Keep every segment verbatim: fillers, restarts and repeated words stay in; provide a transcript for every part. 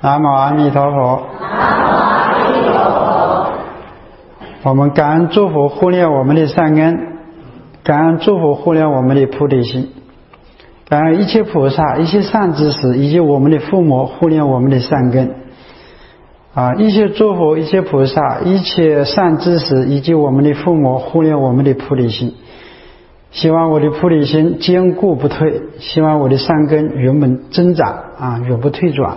南无阿弥陀佛。 南无阿弥陀佛。 我们感恩诸佛护念我们的善根，感恩诸佛护念我们的菩提心，感恩一切菩萨、一切善知识以及我们的父母护念我们的善根。啊，一切诸佛、一切菩萨、一切善知识以及我们的父母护念我们的菩提心。希望我的菩提心坚固不退，希望我的善根原本增长啊，永不退转。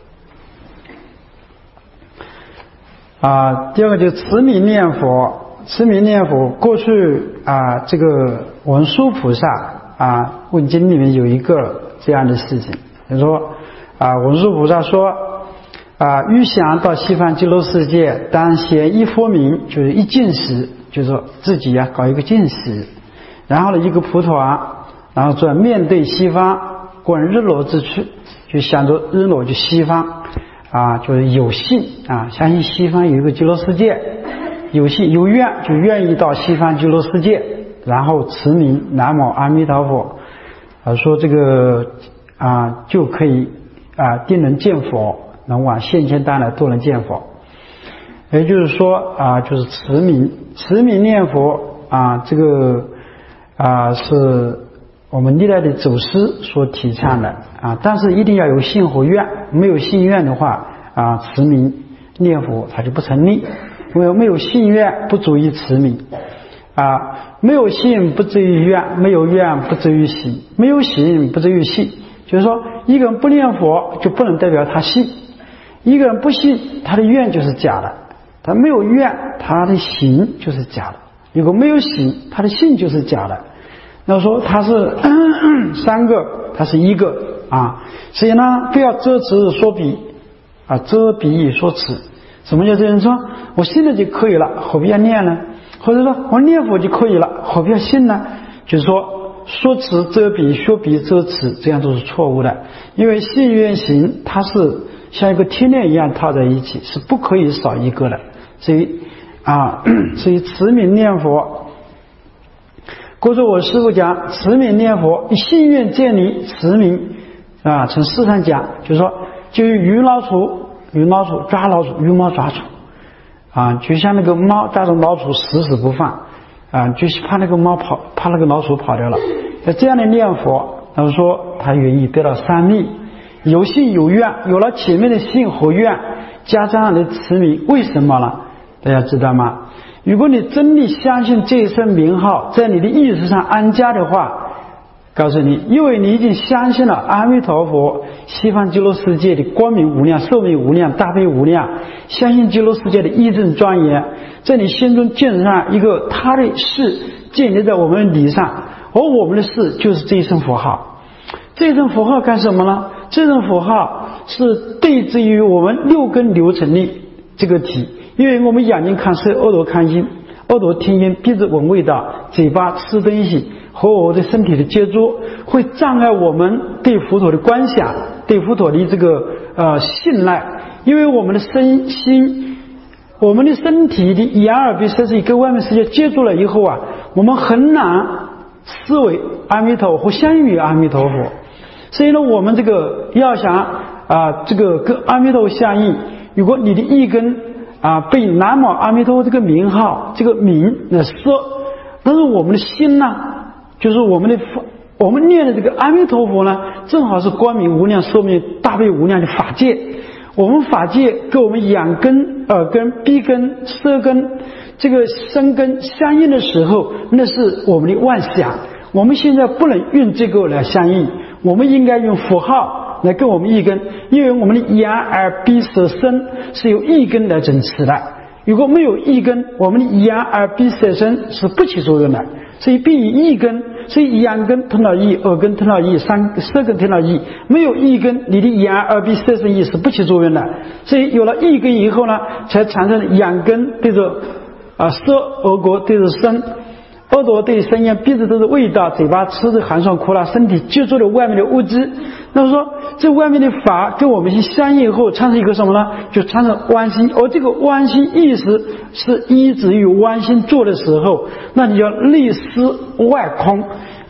啊，第二个就是持名念佛，持名念佛。过去啊，这个文殊菩萨啊，问经里面有一个这样的事情，就是说啊，文殊菩萨说啊，欲想到西方极乐世界，当先一佛名，就是一进食，就是说自己呀、啊、搞一个进食，然后呢一个蒲团，然后转面对西方，观日落之处，就想着日落就西方。啊，就是有信啊，相信西方有一个极乐世界，有信有愿就愿意到西方极乐世界，然后持名南无阿弥陀佛，啊，说这个啊就可以啊定能见佛，能往现前当来都能见佛。也就是说啊，就是持名持名念佛啊，这个啊是我们历代的祖师所提倡的啊，但是一定要有信和愿，没有信愿的话啊，持名念佛它就不成立，因为没有信愿不足以持名啊，没有信不至于愿，没有愿不至于喜，没有喜不至于信。就是说，一个人不念佛就不能代表他信，一个人不信他的愿就是假的，他没有愿他的行就是假的，如果没有行他的信就是假的。那说它是咳咳三个，它是一个啊，所以呢，不要遮此说彼啊，遮彼说此。什么叫这样说？我信了就可以了，何必要念呢？或者说我念佛就可以了，何必要信呢？就是说说此遮彼，说彼遮此，这样都是错误的。因为信愿行它是像一个铁链一样套在一起，是不可以少一个的。所以啊，所以持名念佛。过去我师父讲，持名念佛，信愿建立持名啊，从世上讲，就是说，就鱼老鼠，鱼老鼠抓老鼠，鱼猫抓鼠啊，就像那个猫抓住老鼠死死不放啊，就是怕那个猫跑，怕那个老鼠跑掉了。那这样的念佛，他们说他愿意得到三利，有信有愿，有了前面的信和愿，加上的持名，为什么呢？大家知道吗？如果你真的相信这一声名号在你的意识上安家的话，告诉你，因为你已经相信了阿弥陀佛西方极乐世界的光明无量、寿命无量、大悲无量，相信极乐世界的义正庄严，在你心中建设上一个他的事建立在我们的理上，而我们的事就是这一声佛号。这一声佛号干什么呢？这声佛号是对治于我们六根流程的这个体。因为我们眼睛看色，耳朵看音，耳朵听音，鼻子闻味道，嘴巴吃东西，和我的身体的接触，会障碍我们对佛陀的观想，对佛陀的这个呃信赖。因为我们的身心，我们的身体的眼耳鼻舌身跟外面世界接触了以后啊，我们很难思维阿弥陀佛，相应于阿弥陀佛。所以呢，我们这个要想啊、呃，这个跟阿弥陀佛相应，如果你的意根啊，被南无阿弥陀佛这个名号，这个名来说，但是我们的心呢，就是我们的我们念的这个阿弥陀佛呢，正好是光明无量、寿命大悲无量的法界。我们法界跟我们眼根、耳根、鼻根、舌根这个身根相应的时候，那是我们的妄想。我们现在不能用这个来相应，我们应该用佛号来跟我们一根，因为我们的眼耳鼻舌身是由一根来整持的，如果没有一根，我们的眼耳鼻舌身是不起作用的，所以必以一根，所以眼根吞到一，耳根吞到一，三舌根吞到一，没有一根，你的眼耳鼻舌身意是不起作用的，所以有了一根以后呢，才产生眼根对着啊舌，耳果对着身，耳朵对声音，鼻子都是味道，嘴巴吃的寒酸苦辣，身体接触了外面的物质。那么说这外面的法跟我们相应后产生一个什么呢？就产生弯心，而这个弯心意识是依止于弯心做的时候，那你要内思外空，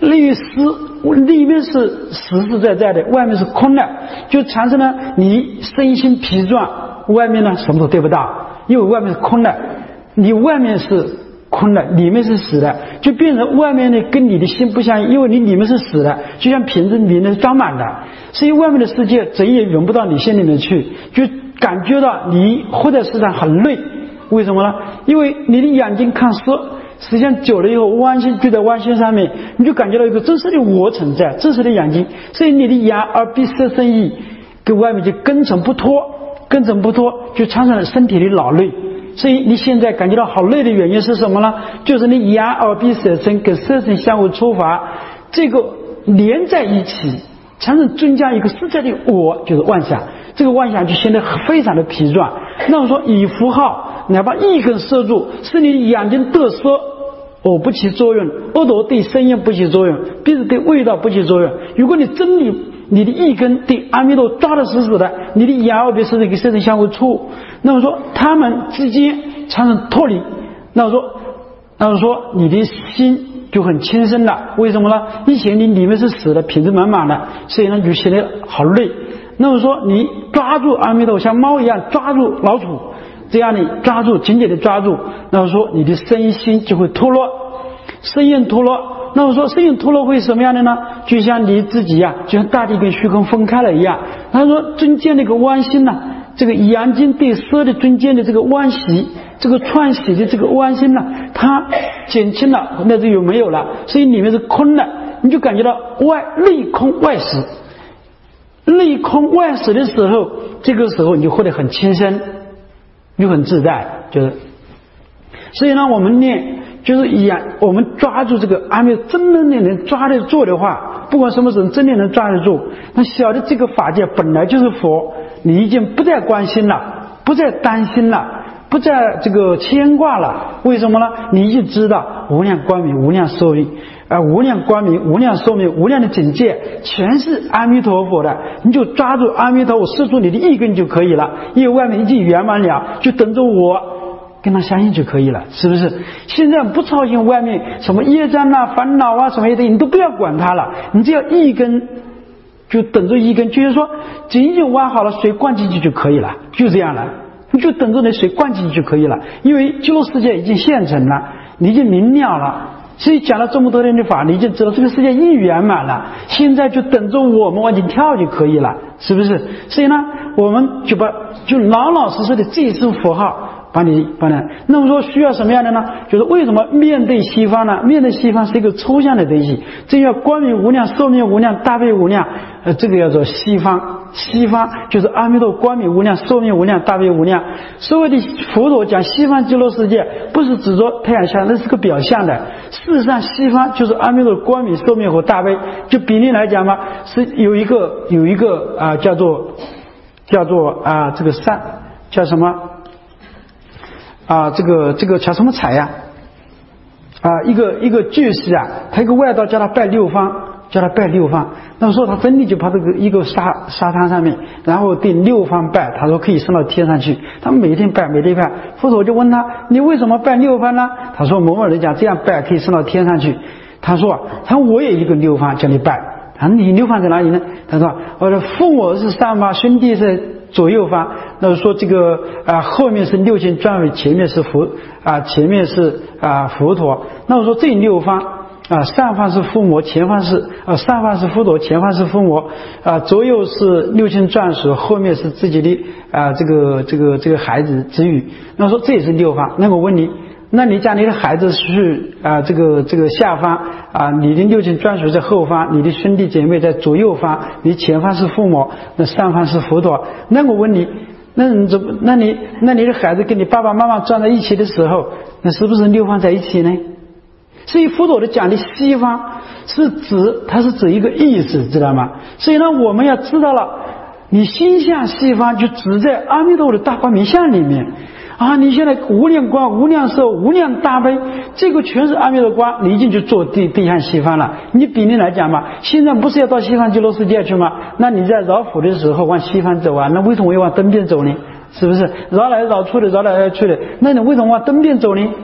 内于实，里面是实实在在的，外面是空的，就产生了你身心疲壮，外面呢什么都得不到，因为外面是空的，你外面是空的，里面是死的，就变成外面呢跟你的心不相应，因为你里面是死的，就像瓶子里面是装满的，所以外面的世界怎也融不到你心里面去，就感觉到你活在世上很累。为什么呢？因为你的眼睛看书，实际上久了以后，弯心聚在弯心上面，你就感觉到一个真实的我存在，真实的眼睛，所以你的眼耳鼻舌身意跟外面就根尘不脱，根尘不脱，就产生了身体的劳累。所以你现在感觉到好累的原因是什么呢？就是你眼耳鼻舌身跟色身相互触发，这个连在一起，产生增加一个实在的我，就是妄想。这个妄想就显得非常的疲壮。那我说以符号哪怕一根摄住，是你眼睛得色我不起作用，耳朵对声音不起作用，鼻子对味道不起作用。如果你真的你的一根对阿弥陀抓得死死的，你的眼耳鼻舌身跟色身相互触，那么说他们之间产生脱离，那么说那么说你的心就很轻生了。为什么呢？以前你里面是死的，品质满满的，所以呢就显得好累。那么说你抓住阿弥陀像猫一样抓住老鼠，这样你抓住紧紧的抓住，那么说你的身心就会脱落，身印脱落。那么说身印脱落会什么样的呢？就像你自己呀、啊，就像大地跟虚空分开了一样。他说中间那个弯心呢、啊，这个眼睛对色的中间的这个弯习，这个串习的这个弯心呢、啊，它减轻了，那就有没有了，所以里面是空的，你就感觉到外内空外实。内空外实的时候，这个时候你就活得很轻身，就很自在，就是。所以呢，我们念就是眼，我们抓住这个阿弥陀，真的能抓得住的话，不管什么时候真的能抓得住，那晓得这个法界本来就是佛，你已经不再关心了，不再担心了，不再这个牵挂了。为什么呢？你已经知道无量光明、无量寿命。啊，无量光明、无量寿命、无量的境界，全是阿弥陀佛的，你就抓住阿弥陀佛，摄住你的一根就可以了。因为外面已经圆满了，就等着我跟他相应就可以了，是不是？现在不操心外面什么业障啊、烦恼啊什么的，你都不要管它了，你只要一根，就等着一根，就是说紧紧挖好了，水灌进去就可以了，就这样了，你就等着那水灌进去就可以了。因为极乐世界已经现成了，你已经明了了。所以讲了这么多年的法，你就知道这个世界已圆满了，现在就等着我们往前跳就可以了，是不是？所以呢，我们就把就老老实实的这一声佛号把你把你。那么说需要什么样的呢？就是为什么面对西方呢？面对西方是一个抽象的东西，这叫光明无量、寿命无量、大悲无量，呃，这个叫做西方。西方就是阿弥陀光明无量、寿命无量、大悲无量。所谓的佛陀讲西方极乐世界，不是指着太阳下，那是个表象的。事实上，西方就是阿弥陀光明、寿命和大悲。就比例来讲嘛，是有一个有一个啊、呃，叫做叫做啊、呃、这个善叫什么啊、呃、这个这个叫什么彩呀啊、呃、一个一个居士啊，他一个外道叫他拜六方。叫他拜六方，那么说他真的就跑这个一个沙沙滩上面，然后对六方拜，他说可以升到天上去。他每天拜，每天拜。佛陀就问他，你为什么拜六方呢？他说某某人讲这样拜可以升到天上去。他说，他说我也一个六方叫你拜。他说你六方在哪里呢？他说我的父母是上方，兄弟是左右方。那说这个啊、呃、后面是六亲专为，前面是佛啊、呃、前面是啊、呃、佛陀。那我说这六方。啊，上方是父母，前方是啊，上方是佛陀，前方是父母，啊，左右是六亲眷属，后面是自己的啊，这个这个这个孩子子女。那说这也是六方。那我问你，那你家里的孩子是啊，这个这个下方啊，你的六亲眷属在后方，你的兄弟姐妹在左右方，你前方是父母，那上方是佛陀。那我问你，那你怎么？那你那你的孩子跟你爸爸妈妈站在一起的时候，那是不是六方在一起呢？所以佛陀的讲的西方是指，它是指一个意思，知道吗？所以呢，我们要知道了，你心向西方就指在阿弥陀佛的大光明相里面啊。你现在无量光、无量寿、无量大悲，这个全是阿弥陀光，你已经就做对对向西方了。你比例来讲嘛，现在不是要到西方极乐世界去吗？那你在绕佛的时候往西方走啊，那为什么要往东边走呢？是不是绕来绕去的，绕来绕去的？那你为什么往东边走呢？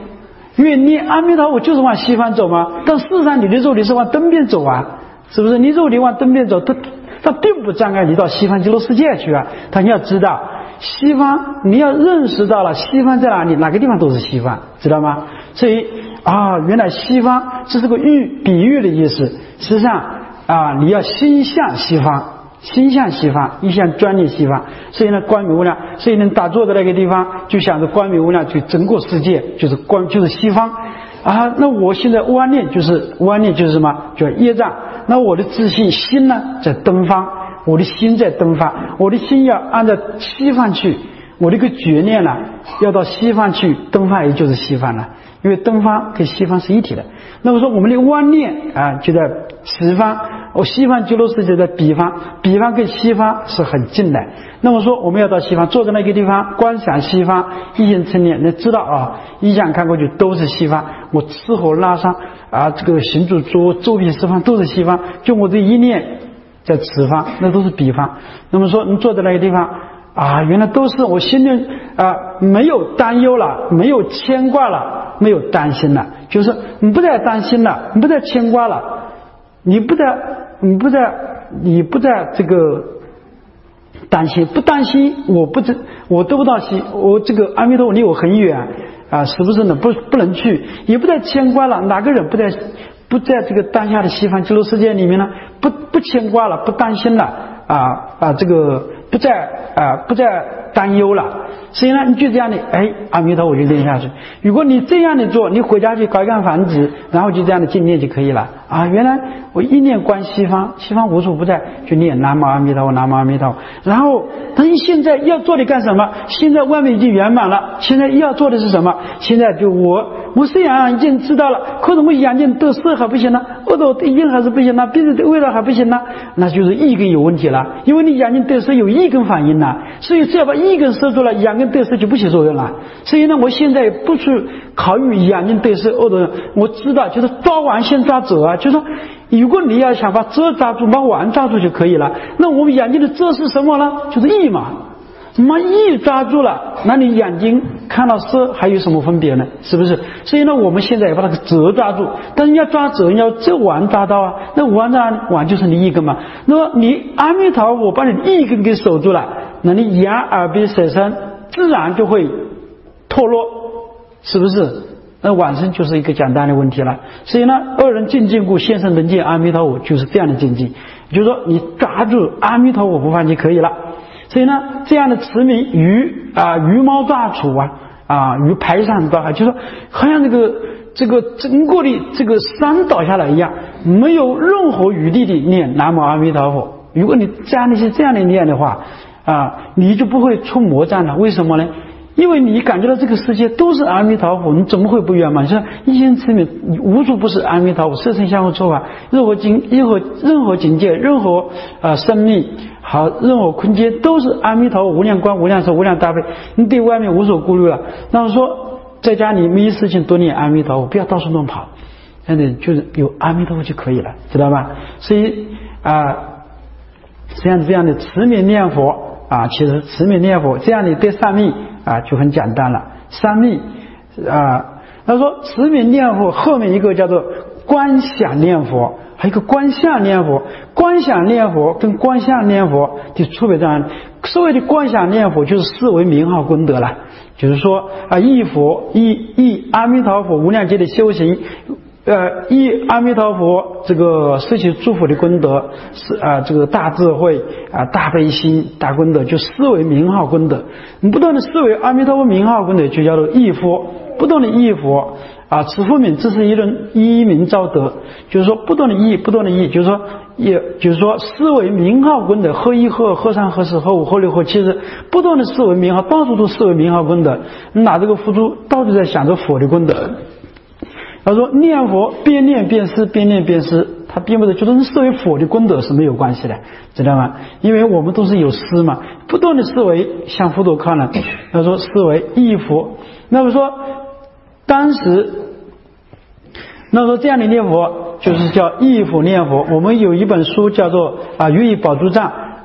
因为你阿弥陀佛就是往西方走嘛，但事实上你的肉体是往东边走啊，是不是？你肉体往东边走，它它并不障碍你到西方极乐世界去啊。但你要知道，西方你要认识到了西方在哪里，哪个地方都是西方，知道吗？所以啊，原来西方这是个喻比喻的意思。实际上啊，你要心向西方，心向西方，一向专念西方。所以呢，光明无量，所以能打坐的那个地方，就想着光明无量，就整个世界就是光，就是西方啊。那我现在观念就是观念就是什么？叫业障。那我的自信心呢，在东方，我的心在东方，我的心要按照西方去，我这个觉念呢，要到西方去，东方也就是西方了。因为东方跟西方是一体的。那么说我们的观念啊就在十方，我西方极乐世界在彼方，彼方跟西方是很近的。那么说我们要到西方，坐在那个地方观想西方，一心成念，你知道啊，一想看过去都是西方，我吃喝拉撒啊，这个行住坐周遍十方都是西方，就我这一念在此方，那都是彼方。那么说你坐在那个地方啊，原来都是我心里啊没有担忧了，没有牵挂了，没有担心了，就是你不再担心了，你不再牵挂了，你不再你不再你不再这个担心，不担心我不知我得不到西，我这个阿弥陀佛离我很远啊，是不是呢？不不能去，也不再牵挂了。哪个人不在不在这个当下的西方极乐世界里面呢？不不牵挂了，不担心了啊啊这个。不再啊、呃，不再担忧了。所以呢，你就这样的，哎，阿弥陀佛就念下去。如果你这样的做，你回家去搞一干房子，然后就这样的静念就可以了啊。原来我一念观西方，西方无处不在，就念南无阿弥陀佛，南无阿弥陀佛。然后，但是现在要做的干什么？现在外面已经圆满了，现在要做的是什么？现在就我，我虽然已经知道了，可是我眼睛得色还不行呢，耳朵得音还是不行呢，鼻子的味道还不行呢，那就是意根有问题了，因为你眼睛得色有一根反应了，所以只要把一根摄住了，眼根得色就不起作用了。所以呢，我现在不去考虑眼睛得色耳朵，我知道就是抓完先抓褶啊，就是说如果你要想把遮抓住，把完抓住就可以了。那我们眼睛的遮是什么呢？就是意嘛。那意抓住了，那你眼睛看到色还有什么分别呢？是不是？所以呢，我们现在也把那个褶抓住，但是你要抓褶，你要这完抓到啊。那完抓完就是你一根嘛。那么你阿弥陀佛把你一根给守住了，那你眼耳鼻舌身自然就会脱落，是不是？那往生就是一个简单的问题了。所以呢，二人尽禁故，现身能见阿弥陀佛，就是这样的境界。就是说，你抓住阿弥陀佛不放弃可以了。所以呢，这样的持名鱼啊，鱼猫抓杵啊，啊，鱼排山倒海，就是说，好像这个这个整个的这个山倒下来一样，没有任何余地的念南无阿弥陀佛。如果你加那些这样的念的话啊，你就不会出魔障了。为什么呢？因为你感觉到这个世界都是阿弥陀佛，你怎么会不圆满？像一心持名，你无处不是阿弥陀佛，色身相互错法，任何境、任何任何境界、任何呃生命，好，任何空间都是阿弥陀佛无量光、无量寿、无量大悲，你对外面无所顾虑了。那么说，在家里没事情多念阿弥陀佛，不要到处乱跑，真的就是有阿弥陀佛就可以了，知道吧？所以啊、呃，这样这样的持名念佛啊，其实持名念佛这样的对三密啊就很简单了。三密啊，他说持名念佛后面一个叫做观想念佛，还有一个观相念佛。观想念佛跟观相念佛的区别在哪里？所谓的观想念佛就是视为名号功德了，就是说啊，忆佛忆忆阿弥陀佛无量劫的修行，呃，忆阿弥陀佛这个摄取诸佛的功德，是啊，这个大智慧啊，大悲心、大功德，就视为名号功德。你不断的视为阿弥陀佛名号功德，就叫做忆佛，不断的忆佛啊，此佛名，这是一论一名招德，就是说不断的忆，不断的忆，就是说也就是说视为名号功德，合一、合二、合三、合四、合五、合六、合七日，不断的视为名号，到处都视为名号功德。你拿这个付诸，到处在想着佛的功德。他说念佛边念边思，边念边思，他并不是就是视为佛的功德是没有关系的，知道吗？因为我们都是有思嘛，不断的思维向佛陀靠呢。他说思维忆佛，那么说当时那么说这样的念佛就是叫忆佛念佛。我们有一本书叫做啊《寓意宝珠藏》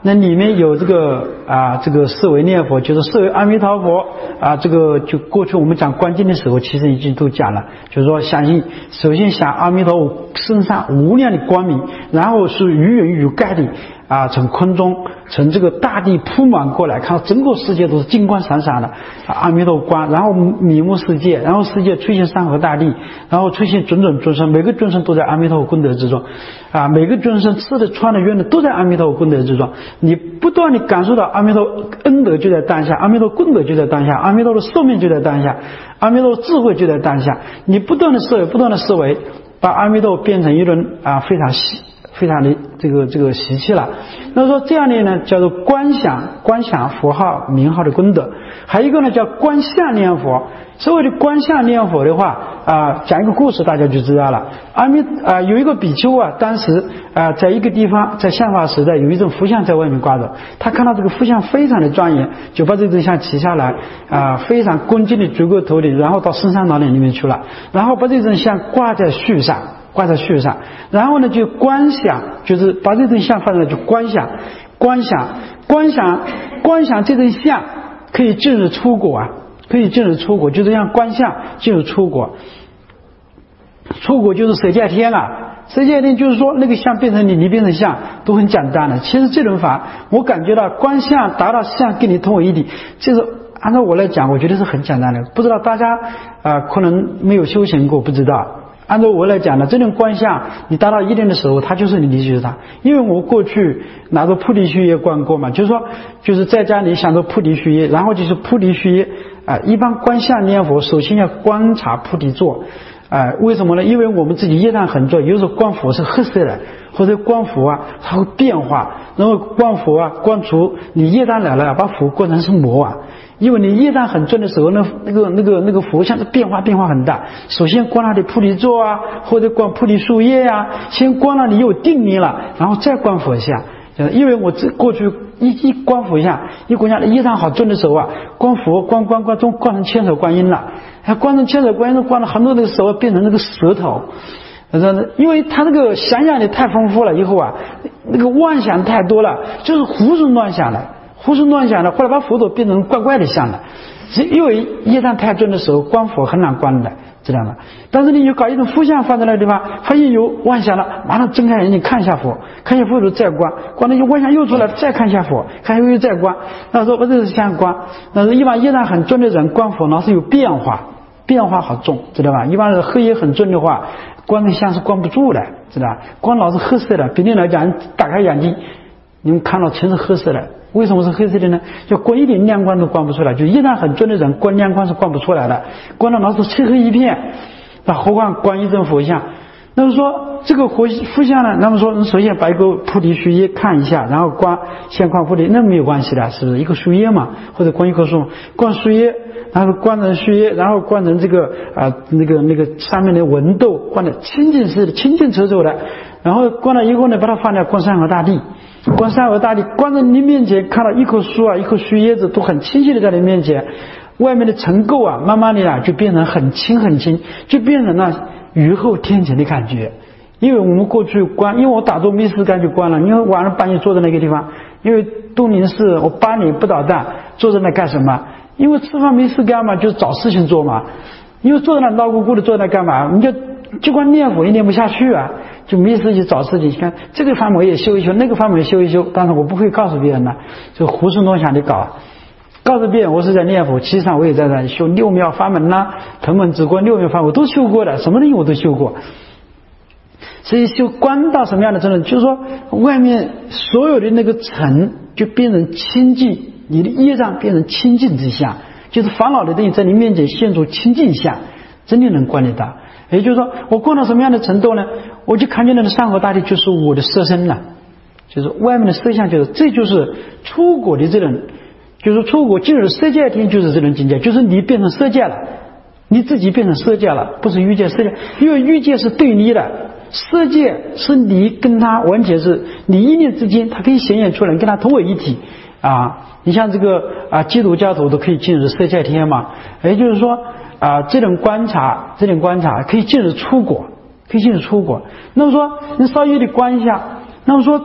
那里面有这个啊这个四维念佛，就是四维阿弥陀佛啊，这个就过去我们讲观经的时候，其实已经都讲了，就是说相信首先想阿弥陀佛身上无量的光明，然后是雨云雨盖的啊，从空中从这个大地铺满过来，看到整个世界都是金光闪闪的、啊、阿弥陀光，然后弥目世界，然后世界出现山河大地，然后出现种种众生，每个众生都在阿弥陀佛功德之中啊，每个众生吃的穿的用的都在阿弥陀佛功德之中，你不断地感受到阿弥陀恩德就在当下，阿弥陀功德就在当下，阿弥陀的寿命就在当下，阿弥陀智慧就在当下，你不断的思维不断的思维，把阿弥陀变成一轮啊非常细非常的这个这个习气了。那说这样的呢叫做观想观想佛号名号的功德，还有一个呢叫观相念佛。所谓的观相念佛的话啊，讲一个故事大家就知道了。阿弥啊有一个比丘啊，当时啊在一个地方，在相法时代有一尊佛像在外面挂着，他看到这个佛像非常的庄严，就把这尊像取下来啊，非常恭敬的举过头顶，然后到深山老林里面去了，然后把这尊像挂在树上。挂在树上，然后呢就观想，就是把这尊像放在就观想，观想，观想，观想这尊像可以进入出国啊，可以进入出国，就这样观想进入出国，出国就是舍戒天啊，舍戒天就是说那个像变成你，你变成像都很简单的。其实这种法，我感觉到观相达到相跟你同为一体，就是按照我来讲，我觉得是很简单的。不知道大家啊、呃、可能没有修行过，不知道。按照我来讲呢，这种观相你达到一定的时候，它就是你的就是它。因为我过去拿着菩提须耶观过嘛，就是说就是在家里想着菩提须耶，然后就是菩提须耶啊、呃。一般观相念佛，首先要观察菩提座啊、呃。为什么呢？因为我们自己业障很重，有时候观佛是黑色的，或者观佛啊它会变化，然后观佛啊观除你业障来了，把佛观成是魔啊。因为你业障很重的时候，那那个那个那个佛像的变化变化很大。首先观他的菩提座啊，或者观菩提树叶啊，先观了你有定力了，然后再观佛像。因为我这过去一一观佛像，一观像业障好重的时候啊，观佛观观观中观成千手观音了，还观成千手观音，观了很多的时候变成那个舌头。因为他那个想象力太丰富了，以后啊，那个妄想太多了，就是胡思乱想了。胡思乱想的，后来把佛陀变成怪怪的像了。因为业障太重的时候，观佛很难观的，知道吗？但是你有搞一种佛像放在那个地方，发现有妄想了，马上睁开眼睛看一下佛，看一下佛陀再观，观了有妄想又出来，再看一下佛，看又又再观。那说我这是像观，那是一般业障很重的人观佛呢是有变化，变化好重，知道吧？一般是黑业很重的话，观的像是观不住的，知道吧？观老是黑色的，比例来讲，打开眼睛，你们看到全是黑色的。为什么是黑色的呢？就观一点亮光都观不出来，就业障很重的人观亮光是观不出来的，观到老是漆黑一片，那何况观一尊佛像？那么说这个佛佛像呢？那么说首先把一个菩提树叶看一下，然后观先观菩提，那没有关系的，是不是？一个树叶嘛，或者观一棵树，观树叶，然后观成树叶，然后观成这个啊、呃、那个那个上面的纹豆，观的清净似的，清净丑丑的，然后观了以后呢，把它放在观山河大地。观山河大地，观在你面前看到一棵树啊，一棵树叶子都很清晰的在你面前，外面的尘垢啊，慢慢的啊就变成很轻很轻，就变成了雨后天晴的感觉。因为我们过去观，因为我打坐没时间就观了，因为晚上半夜坐在那个地方，因为东林寺我八年不捣蛋，坐在那干什么？因为吃饭没事干嘛，就是找事情做嘛。因为坐在那闹咕咕的坐在那干嘛？你就就光念佛也念不下去啊。就没事去找事情，看这个法门也修一修，那个法门也修一修，但是我不会告诉别人的，就胡思乱想的搞。告诉别人我是在念佛，其实上我也在那修六妙法门啦，腾门止观六妙法门我都修过的，什么东西我都修过。所以修观到什么样的程度，就是说外面所有的那个尘就变成清净，你的业障变成清净之相，就是烦恼的东西在你面前现出清净相，真的能观得到。也就是说我观到什么样的程度呢？我就看见那个山河大地就是我的色身了，就是外面的色相，就是这就是出果的这种，就是出果进入色界天，就是这种境界，就是你变成色界了，你自己变成色界了，不是欲界色界，因为欲界是对立的，色界是你跟他完全是你一念之间，它可以显现出来，跟他同为一体啊。你像这个啊，基督教徒都可以进入色界天嘛，也就是说啊，这种观察，这种观察可以进入出果。可以进入出果。那么说你稍微的观一下，那么说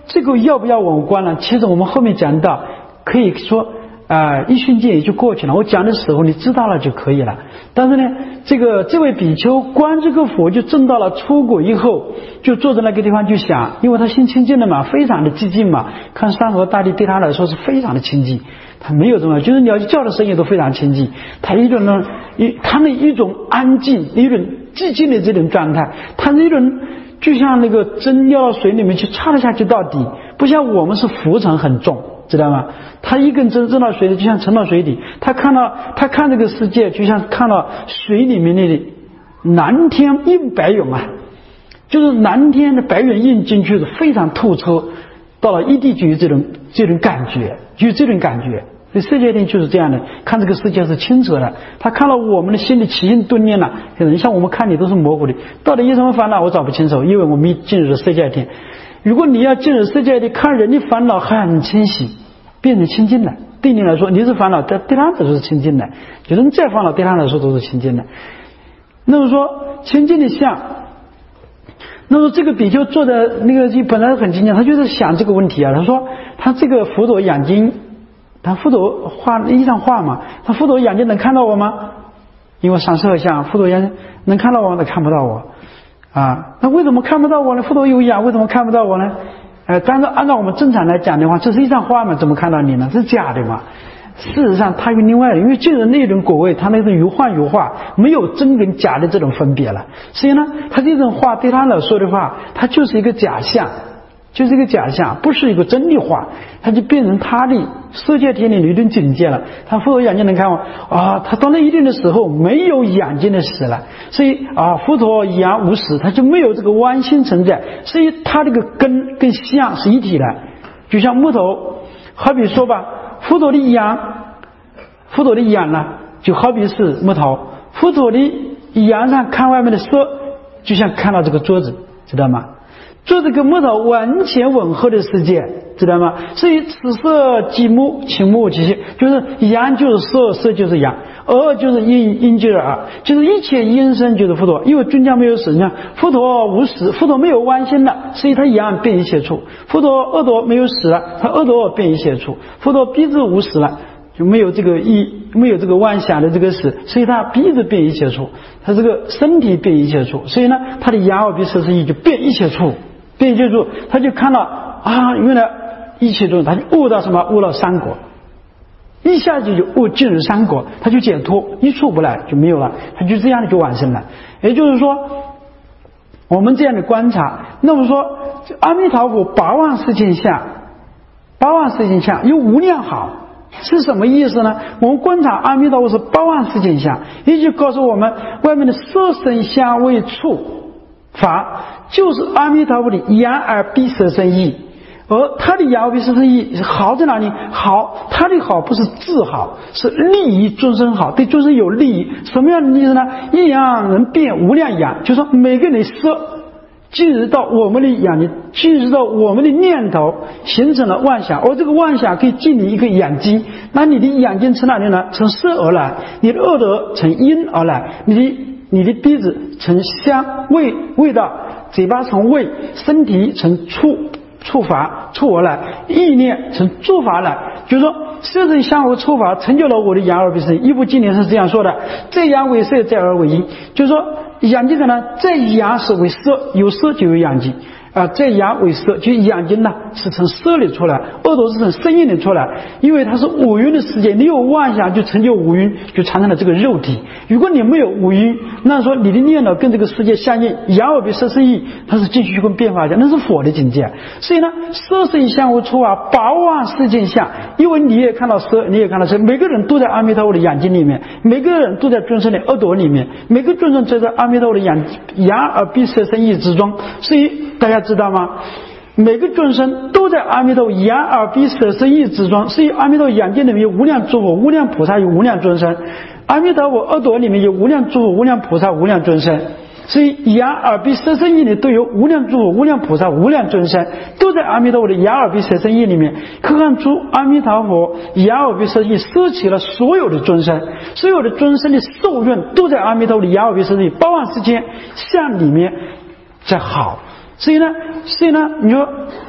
这个要不要我观呢？其实我们后面讲到，可以说啊、呃，一瞬间也就过去了。我讲的时候你知道了就可以了。但是呢，这个这位比丘观这个佛就证到了出果以后，就坐在那个地方就想，因为他心清净的嘛，非常的寂静嘛，看山河大地对他来说是非常的清净，他没有什么，就是鸟叫的声音都非常清净，他一种呢，一他的一种安静，一种寂静的这种状态，他是一种就像那个针掉到水里面去插了下去到底，不像我们是浮尘很重，知道吗？他一根针针到水里，就像沉到水底。他看到他看这个世界，就像看到水里面的蓝天映白云啊，就是蓝天的白云映进去的非常透彻，到了一地就有这种这种感觉，就有这种感觉。所以世界天就是这样的，看这个世界是清澈的。他看到我们的心里起心动念了，像我们看你都是模糊的，到底有什么烦恼我找不清楚，因为我们进入了世界天。如果你要进入世界天，看人的烦恼很清晰，变成清净了。对你来说你是烦恼，对对他来说是清净的，就是你再烦恼对他来说都是清净的。那么说清净的相，那么这个比丘坐在那个就本来很清净，他就是想这个问题啊。他说他这个佛陀眼睛，他佛陀画衣上画嘛，他佛陀眼睛能看到我吗？因为上色相，佛陀眼睛能看到我，他看不到我啊。那为什么看不到我呢？佛陀有眼，为什么看不到我呢？呃，但是按照我们正常来讲的话，这是一张画嘛，怎么看到你呢？是假的嘛。事实上它有另外的，因为进入那种果位，它那是如幻如化，没有真跟假的这种分别了。所以呢，它这种画对他来说的话，它就是一个假象，就是一个假象，不是一个真的画，它就变成他的世界天的一种境界了。他佛陀眼睛能看吗？啊，他到了一定的时候没有眼睛的死了，所以啊，佛陀眼无死，他就没有这个弯心存在，所以他这个根跟相是一体的，就像木头，好比说吧，佛陀的眼，佛陀的眼呢，就好比是木头，佛陀的眼上看外面的色，就像看到这个桌子，知道吗？做这个木头完全吻合的世界，知道吗？所以此色即木，情木即性，就是阳就是色，色就是阳，耳就是音，音就是耳，就是一切音声就是佛陀。因为尊家没有死，你看佛陀无死，佛陀没有弯心了，所以他阳变一切处；佛陀耳朵没有死了，他耳朵变一切处；佛陀鼻子无死了，就没有这个一没有这个妄想的这个死，所以他鼻子变一切处，他这个身体变一切处，所以呢，他的眼耳鼻舌身意就变一切处。变一切处，他就看到啊，原来一切中，他就悟到什么？悟到三果，一下子就悟进入三果，他就解脱，一出不来就没有了，他就这样的就完成了。也就是说，我们这样的观察，那么说阿弥陀佛八万四千相，八万四千相有无量好，是什么意思呢？我们观察阿弥陀佛是八万四千相，也就告诉我们外面的色声香味触法就是阿弥陀佛的眼耳鼻舌身意，而他的眼耳鼻舌身意好在哪里？好，他的好不是自好，是利益众生好，对众生有利益。什么样的意思呢？一阳能变无量阳，就是说每个人的色进入到我们的眼睛，进入到我们的念头，形成了妄想，而这个妄想可以进你一个眼睛，那你的眼睛从哪里呢？从色而来，你的耳朵从音而来，你的你的鼻子从香味味道，嘴巴从味，身体从触触法触而来，意念从触法来，就是说色声香味触法成就了我的眼耳鼻舌。一部经典是这样说的：在眼为色，在耳为音。就是说眼睛的呢，在眼是为色，有色就有眼睛啊，在眼为色，就眼睛呢是从色里出来，耳朵是从声音里出来，因为它是五蕴的世界，你有妄想就成就五蕴，就产生了这个肉体。如果你没有五蕴，那说你的念头跟这个世界相应，眼耳鼻舌身意，它是继续跟变化的，那是佛的境界。所以呢，色声香味触啊，八万四千相，因为你也看到色，你也看到色，每个人都在阿弥陀佛的眼睛里面，每个人都在众生的耳朵里面，每个众生都在阿弥陀佛的眼眼耳鼻舌身意之中。所以大家知道吗？每个众生都在阿弥陀佛眼耳鼻舌身意之中，所以阿弥陀佛眼睛里面有无量诸佛、无量菩萨，有无量众生；阿弥陀佛耳朵里面有无量诸佛、无量菩萨、无量众生。所以眼耳鼻舌身意里都有无量诸佛、无量菩萨、无量众生，都在阿弥陀佛的眼耳鼻舌身意里面。可看出阿弥陀佛眼耳鼻舌身意摄取了所有的众生，所有的众生的受愿都在阿弥陀佛的眼耳鼻舌身意八万四千相里面在好。所以呢，所以呢，你说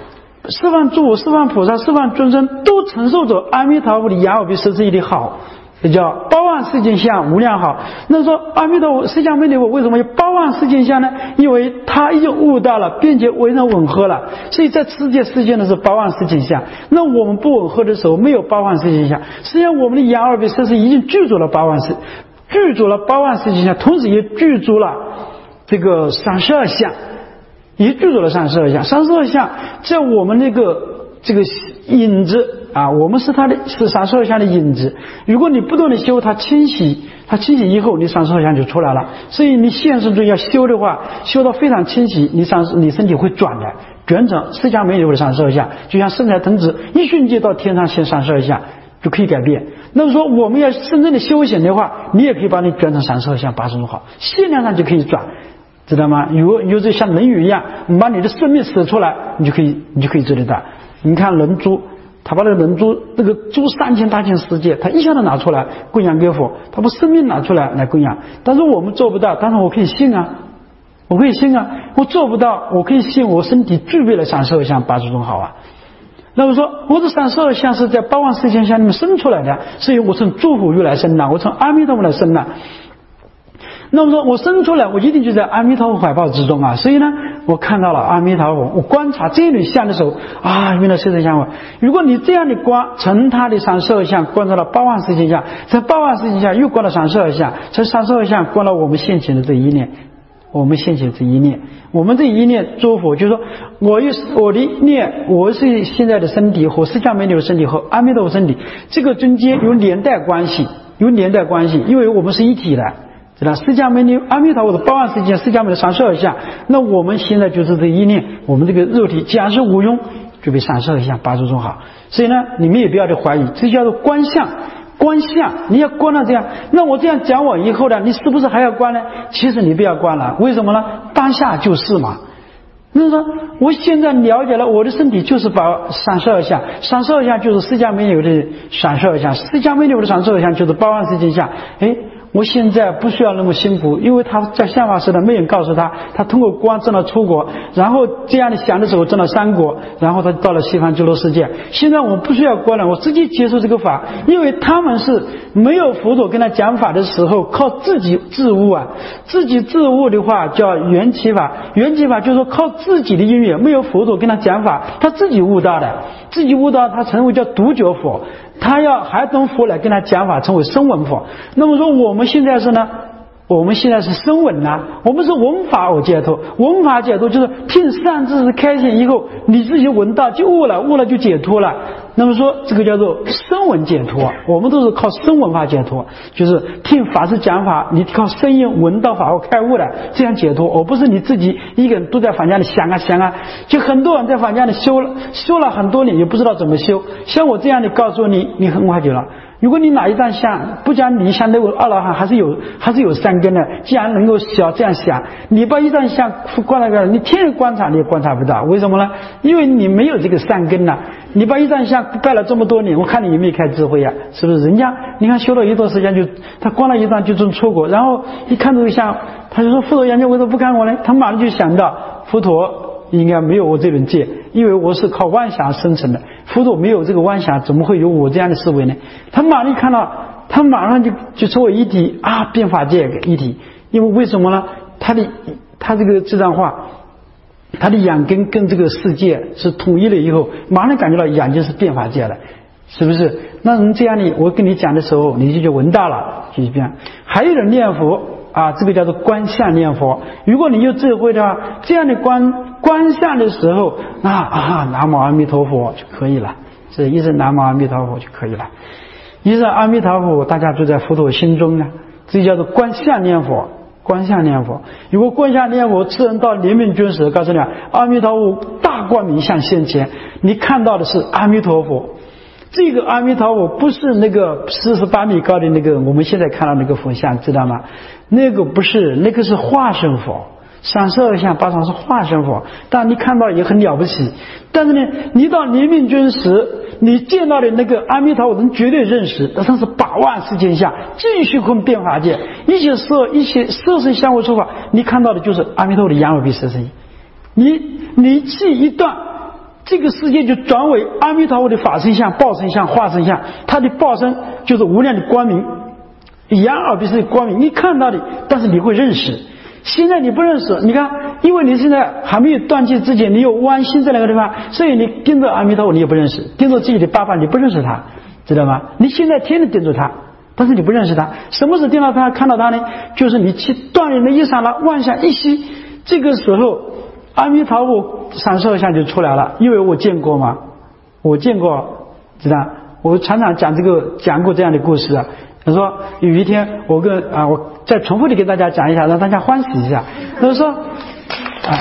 十方诸佛、十方菩萨、十方众生都承受着阿弥陀佛的眼耳鼻舌身意的好，这叫八万世间相无量好。那说阿弥陀佛释迦牟尼佛为什么有八万世间相呢？因为他已经悟到了，并且为人吻合了，所以在世界世间的是八万世间相。那我们不吻合的时候没有八万世间相，实际上我们的眼耳鼻舌身已经具足了八万世，具足了八万世间相，同时也具足了这个三十二相，也具足了三十二相。三十二相在我们那个这个影子啊，我们是它的是三十二相的影子。如果你不断的修，它清洗，它清洗以后，你三十二相就出来了。所以你现实中要修的话，修到非常清洗，你三你身体会转的，转成释迦牟尼佛的三十二相，就像圣财童子一瞬间到天上现三十二相，就可以改变。那么说我们要真正的修行的话，你也可以把你转成三十二相八十种好，限量上就可以转，知道吗？有有这像人鱼一样，你把你的生命使出来，你就可以你就可以做得到。你看人猪，他把那个人猪那个猪三千大千世界，他一下子拿出来供养给佛，他把生命拿出来来供养。但是我们做不到，但是我可以信啊，我可以信啊，我做不到，我可以信我身体具备了三十二相八十种好啊。那么说我这三十二相是在八万世间相里面生出来的，所以我从诸佛如来生的，我从阿弥陀佛来生的。那么说我生出来，我一定就在阿弥陀佛怀抱之中啊。所以呢，我看到了阿弥陀佛，我观察这一类相的时候啊，原来是这样。如果你这样的观，从他的三十二相观察到八万世间相，在八万世间相又观到三十二相，从三十二相观到我们现前的这一念，我们现前这一念，我们这一念诸佛，就是说我有我的念，我是现在的身体和释迦牟尼的身体和阿弥陀佛身体，这个中间有连带关系，有连带关系，因为我们是一体的。释迦牟尼阿弥陀佛的八万世间，释迦牟尼三十二相，那我们现在就是这一念，我们这个肉体既然是无庸，就被三十二相八十种好。所以呢，你们也不要去怀疑，这叫做观相，观相你要观到这样。那我这样讲完以后呢，你是不是还要观呢？其实你不要观了，为什么呢？当下就是嘛。那说我现在了解了我的身体就是把三十二相，三十二相就是释迦牟尼佛的三十二相，释迦牟尼佛的三十二相就是八万世间相。哎，我现在不需要那么辛苦，因为他在相法时代没人告诉他，他通过观证了出国，然后这样的想的时候证了三国，然后他到了西方极乐世界。现在我不需要观了，我直接接受这个法，因为他们是没有佛陀跟他讲法的时候靠自己自悟啊，自己自悟的话叫缘起法，缘起法就是说靠自己的因缘，没有佛陀跟他讲法，他自己悟到的，自己悟到他成为叫独觉佛，他要还等佛来跟他讲法，成为声闻佛。那么说我们现在是呢，我们现在是声闻呐，我们是闻法而解脱，闻法解脱就是听善知识开显以后，你自己闻到就悟了，悟了就解脱了。那么说这个叫做声闻解脱，我们都是靠声闻法解脱，就是听法师讲法，你靠声音闻到法后开悟了，这样解脱，而不是你自己一个人都在房间里想啊想啊。就很多人在房间里修了修了很多年也不知道怎么修，像我这样的告诉你，你很快就了。如果你哪一张相不讲你相对阿罗汉还是有还是有三根的，既然能够小这样想，你把一张相观那个，你天天观察你也观察不到，为什么呢？因为你没有这个善根呐、啊。你把一张相拜了这么多年，我看你有没有开智慧啊？是不是？人家你看修了一段时间就他观了一张就中出国，然后一看这个相，他就说佛陀研究为什么不看我呢？他马上就想到佛陀应该没有我这种戒，因为我是靠妄想生成的，佛陀没有这个妄想，怎么会有我这样的思维呢？他马上一看到，他马上就就成为一体啊，变法界一体。因为为什么呢？他的他这个这张画，他的眼根跟这个世界是统一了以后，马上感觉到眼睛是变法界了，是不是？那人这样的，我跟你讲的时候，你就就闻到了，就是这样。还有人念佛啊，这个叫做观相念佛。如果你有智慧的话，这样的观观相的时候，那啊，南无阿弥陀佛就可以了，这一直南无阿弥陀佛就可以了。一直阿弥陀佛，大家就在佛陀心中呢，这叫做观相念佛。观相念佛，如果观相念佛，此人到临命终时，告诉你啊，阿弥陀佛大光明相现前，你看到的是阿弥陀佛。这个阿弥陀佛不是那个四十八米高的那个我们现在看到那个佛像，知道吗？那个不是，那个是化身佛，三十二相八常是化身佛，但你看到也很了不起。但是呢，你到临命终时，你见到的那个阿弥陀佛能绝对认识，那是八万世间相，尽虚空变法界，一切色一切色身相互说法，你看到的就是阿弥陀佛的眼耳鼻舌身意。你你气一断， 这个世界就转为阿弥陀佛的法身像、报身像、化身像，他的报身就是无量的光明，眼耳鼻是光明，你看到的，但是你会认识。现在你不认识，你看，因为你现在还没有断气之前，你有弯心在那个地方，所以你盯着阿弥陀佛你也不认识，盯着自己的爸爸你不认识他，知道吗？你现在天天盯着他，但是你不认识他。什么时候盯到他看到他呢？就是你去锻炼的一刹那，万象一息，这个时候阿弥陀佛闪烁像就出来了。因为我见过嘛，我见过，知道？我常常讲这个，讲过这样的故事啊。他说有一天我跟啊，我再重复的给大家讲一下，让大家欢喜一下。他说啊，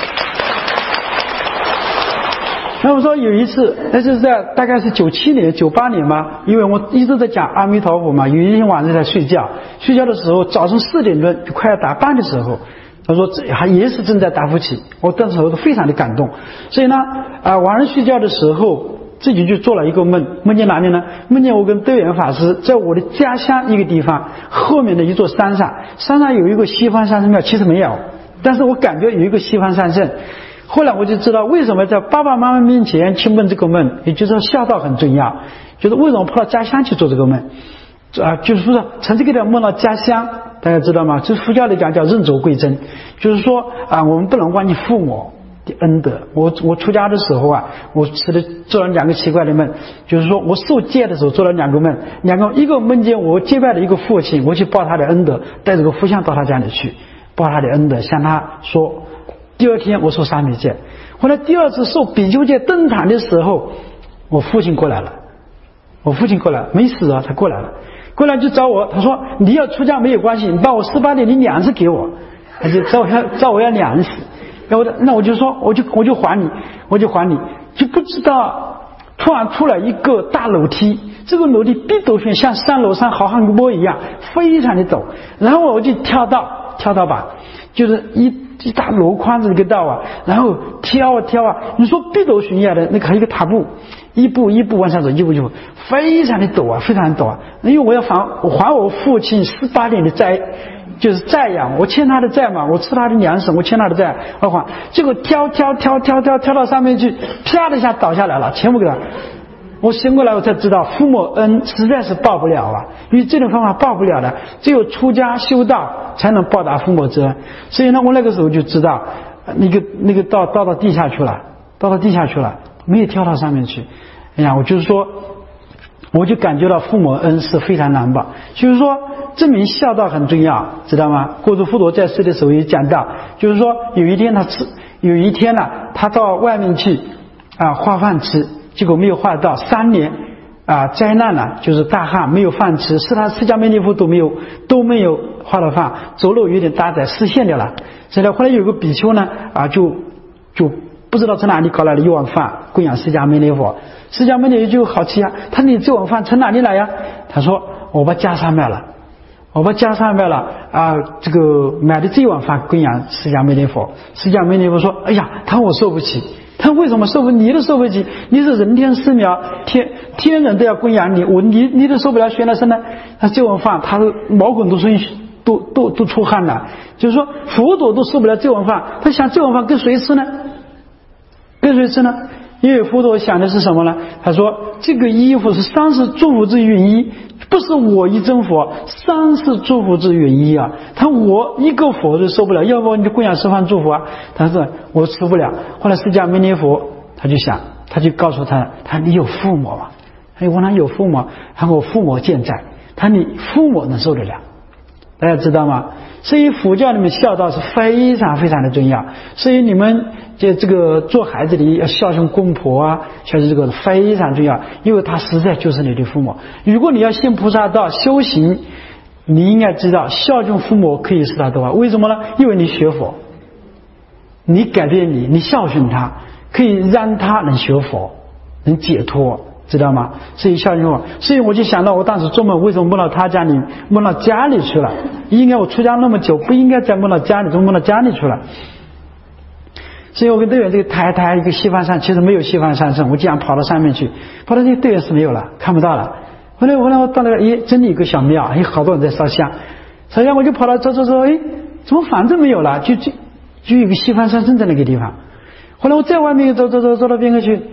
那我说有一次，那就是在大概是九七年、九八年嘛，因为我一直在讲阿弥陀佛嘛。有一天晚上在睡觉，睡觉的时候早上四点钟就快要打班的时候，他说这还也是正在打呼气，我当时候都非常的感动。所以呢，啊，晚上睡觉的时候。自己就做了一个梦，梦见哪里呢？梦见我跟德远法师在我的家乡一个地方后面的一座山上，山上有一个西方三圣庙，其实没有，但是我感觉有一个西方三圣。后来我就知道为什么在爸爸妈妈面前去梦这个梦，也就是说孝道很重要，就是为什么跑到家乡去做这个梦啊？就是说从这个地方梦到家乡，大家知道吗？这佛教里讲叫认祖归真，就是说啊，我们不能忘记父母的恩德。我我出家的时候啊，我吃的做了两个奇怪的梦，就是说我受戒的时候做了两个梦，两个一个梦见我结拜的一个父亲，我去报他的恩德，带着个佛像到他家里去报他的恩德，向他说。第二天我受沙弥戒，后来第二次受比丘戒登场的时候，我父亲过来了，我父亲过来没死啊，他过来了，过来就找我，他说你要出家没有关系，你把我十八年的粮食给我，他就找我要找我要粮食。那我那我就说，我就我就还你，我就还你，就不知道突然出来一个大楼梯，这个楼梯比陡悬，像三楼山好汉坡一样，非常的陡。然后我就跳道，跳道吧，就是一一大箩筐子这个道啊，然后跳啊跳啊，你说比陡悬崖的那个还有一个踏步，一步一步往上走，一步一步，非常的陡啊，非常的陡啊。因为我要还我还我父亲十八年的债。就是债呀，我欠他的债嘛，我吃他的粮食，我欠他的债，我还。结果跳跳跳跳跳跳到上面去，啪的一下倒下来了，全部给他。我醒过来我才知道，父母恩实在是报不了啊，因为这种方法报不了的，只有出家修道才能报答父母之恩。所以呢，我那个时候就知道，那个那个到到到地下去了，到到地下去了，没有跳到上面去。哎呀，我就是说。我就感觉到父母恩是非常难报，就是说证明孝道很重要，知道吗？国祖佛陀在世的时候也讲到，就是说有一天他吃，有一天呢、啊，他到外面去啊化饭吃，结果没有化到，三年啊灾难了、啊，就是大旱，没有饭吃，是他释迦牟尼佛都没有都没有化了饭，走路有点搭载失陷掉了。所以呢，后来有个比丘呢啊就就不知道从哪里搞来了一碗饭供养释迦牟尼佛。释迦牟尼就好奇啊，他你这碗饭从哪里来呀？他说我把袈裟卖了，我把袈裟卖了啊，这个买的这碗饭供养释迦牟尼佛。释迦牟尼佛说，哎呀，他我受不起。他为什么受不？你都受不起，你是人天师渺，天天人都要供养你，我你你都受不了，悬了身呢？他这碗饭，他的毛孔都生都都都出汗了，就是说佛陀都受不了这碗饭，他想这碗饭跟谁吃呢？跟谁吃呢？因为佛陀想的是什么呢？他说这个衣服是三世诸佛之云衣，不是我一真佛，三世诸佛之云衣啊。他我一个佛都受不了，要不你就供养十方诸佛啊。他说我吃不了。后来释迦牟尼佛他就想，他就告诉他，他你有父母吗？他就问他有父母，他说我父母健在。他你父母能受得了？大家知道吗？所以佛教里面孝道是非常非常的重要，所以你们就这个做孩子的要孝顺公婆啊，孝顺这个非常重要，因为他实在就是你的父母。如果你要信菩萨道修行，你应该知道孝敬父母可以使他得法。为什么呢？因为你学佛，你改变你，你孝顺他，可以让他能学佛，能解脱。知道吗？所以孝敬我，所以我就想到，我当时做梦为什么梦到他家里，梦到家里去了？应该我出家那么久，不应该再梦到家里，怎么梦到家里去了？所以我跟队员这个抬抬一个西方山，其实没有西方山圣，我这样跑到上面去，跑到这个队员是没有了，看不到了。后来后来我到那个，哎，真的有个小庙，哎，好多人在烧香，烧香我就跑到走走走，哎，怎么反正没有了？就就就有个西方山圣在那个地方。后来我在外面走走走走到边上去。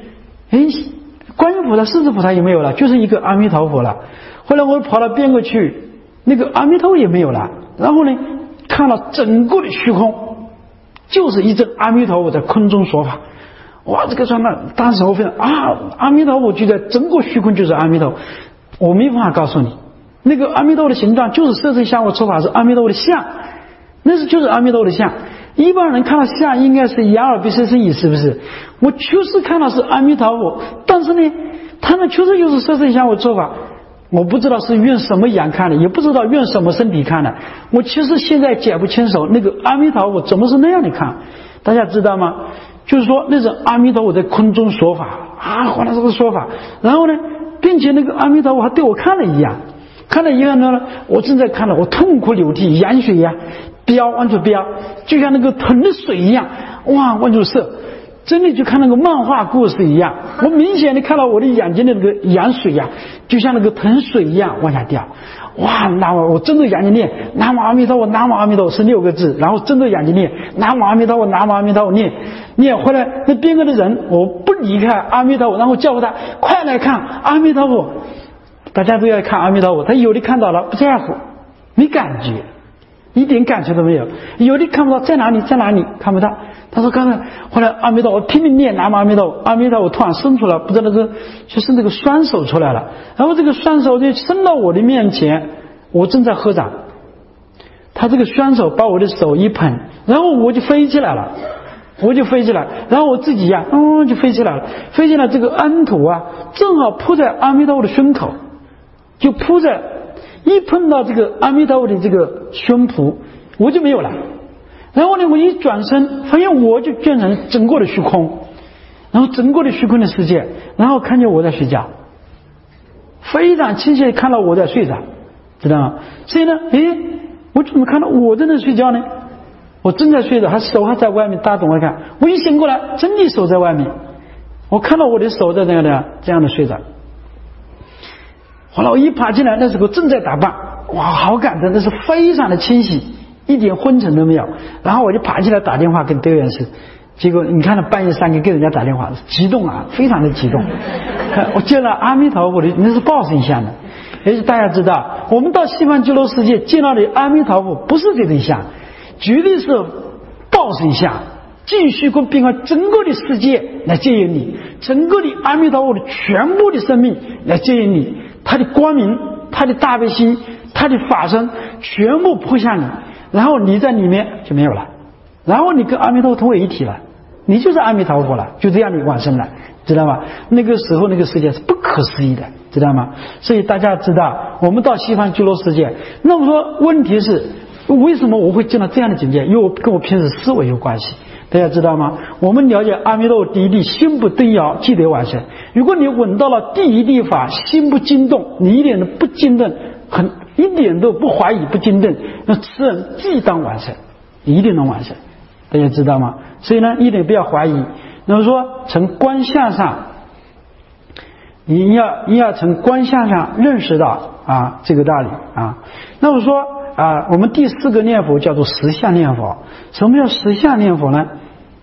哎，观音菩萨、势至菩萨也没有了，就是一个阿弥陀佛了。后来我跑到边过去，那个阿弥陀佛也没有了。然后呢，看到整个的虚空，就是一阵阿弥陀佛在空中说法。哇，这个传达当时我非常啊，阿弥陀佛就在整个虚空，就是阿弥陀佛。我没办法告诉你，那个阿弥陀佛的形状就是色身香味触法是阿弥陀佛的像，那是就是阿弥陀佛的像。一般人看到像应该是眼耳鼻舌身意，是不是？我确实看到是阿弥陀佛，但是呢，他们确实就是色身香味触法。我不知道是用什么眼看的，也不知道用什么身体看的。我其实现在解不清楚那个阿弥陀佛怎么是那样的看，大家知道吗？就是说那是阿弥陀佛在空中说法啊，换了这个说法，然后呢，并且那个阿弥陀佛还对我看了一样，看了一样呢，我正在看了，我痛哭流涕，眼水呀飙往出飙，就像那个腾的水一样，哇往出射，真的就看那个漫画故事一样。我明显的看到我的眼睛的那个眼水呀，就像那个腾水一样往下掉。哇，那我我睁着眼睛念南无阿弥陀佛，南无阿弥陀佛是六个字，然后睁着眼睛念南无阿弥陀佛，南无阿弥陀佛念念。后来那边个的人，我不离开阿弥陀佛，然后叫他快来看阿弥陀佛，大家都要看阿弥陀佛。他有的看到了不在乎，没感觉，一点感觉都没有；有的看不到，在哪里在哪里看不到。他说刚才后来阿弥陀佛拼命念南无阿弥陀佛，阿弥陀佛突然伸出来，不知道是就是那个双手出来了，然后这个双手就伸到我的面前，我正在合掌，他这个双手把我的手一捧，然后我就飞起来了，我就飞起来，然后我自己呀、啊，嗯就飞起来了，飞起来这个安土啊，正好扑在阿弥陀佛的胸口，就扑在，一碰到这个阿弥陀佛的这个胸脯，我就没有了。然后呢，我一转身，发现我就变成整个的虚空，然后整个的虚空的世界，然后看见我在睡觉，非常清晰的看到我在睡着，知道吗？所以呢，诶，我怎么看到我在那睡觉呢？我正在睡着，还手还在外面，大家懂我看。我一醒过来，真的手在外面，我看到我的手在那样的这样的睡着。后来我一爬进来，那时候正在打扮，哇，好感动，那是非常的清晰。一点昏沉都没有，然后我就爬起来打电话跟德元师，结果你看到半夜三更给人家打电话，激动啊，非常的激动。我见了阿弥陀佛的，那是报身像的。也是大家知道，我们到西方极乐世界见到的阿弥陀佛不是这种像，绝对是报身像，尽虚空变化整个的世界来接引你，整个的阿弥陀佛的全部的生命来接引你，他的光明，他的大悲心，他的法身全部扑向你。然后你在里面就没有了，然后你跟阿弥陀佛同为一体了，你就是阿弥陀佛了，就这样你往生了，知道吗？那个时候那个世界是不可思议的，知道吗？所以大家知道，我们到西方极乐世界，那么说问题是为什么我会见到这样的境界？因为我跟我平时思维有关系，大家知道吗？我们了解阿弥陀佛第一地心不动摇，即得往生。如果你闻到了第一地法，心不惊动，你一点都不惊动，很一点都不怀疑不惊动，那此人即当完成，一定能完成，大家知道吗？所以呢，一点不要怀疑。那么说从观相上，你要你要从观相上认识到啊这个道理啊。那么说啊，我们第四个念佛叫做实相念佛。什么叫实相念佛呢？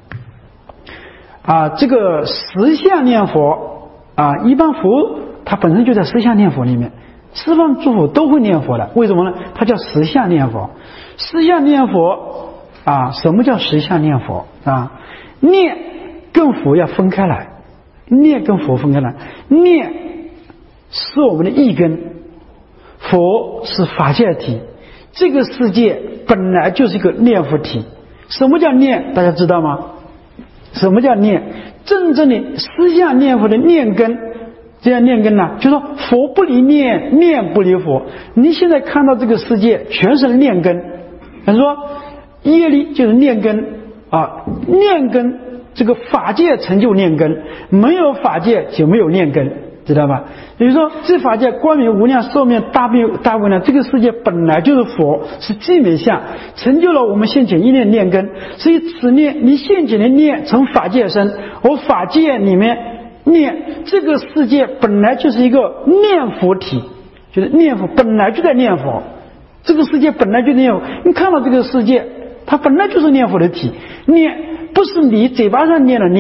啊，这个实相念佛啊，一般佛它本身就在实相念佛里面。十方诸佛都会念佛的，为什么呢？它叫实相念佛。实相念佛啊，什么叫实相念佛啊？念跟佛要分开来，念跟佛分开来。念是我们的意根，佛是法界体。这个世界本来就是一个念佛体。什么叫念？大家知道吗？什么叫念？真正的实相念佛的念根。这样念根呢，就说佛不离念，念不离佛。你现在看到这个世界全是念根，比如说业力就是念根啊，念根这个法界成就念根，没有法界就没有念根，知道吧？比如说这法界光明无量寿命大悲大无量，这个世界本来就是佛，是寂美相，成就了我们现前一念念根。所以此念你现前的念从法界生，而法界里面念这个世界本来就是一个念佛体，就是念佛本来就在念佛，这个世界本来就念佛。你看到这个世界，它本来就是念佛的体，念不是你嘴巴上念的念，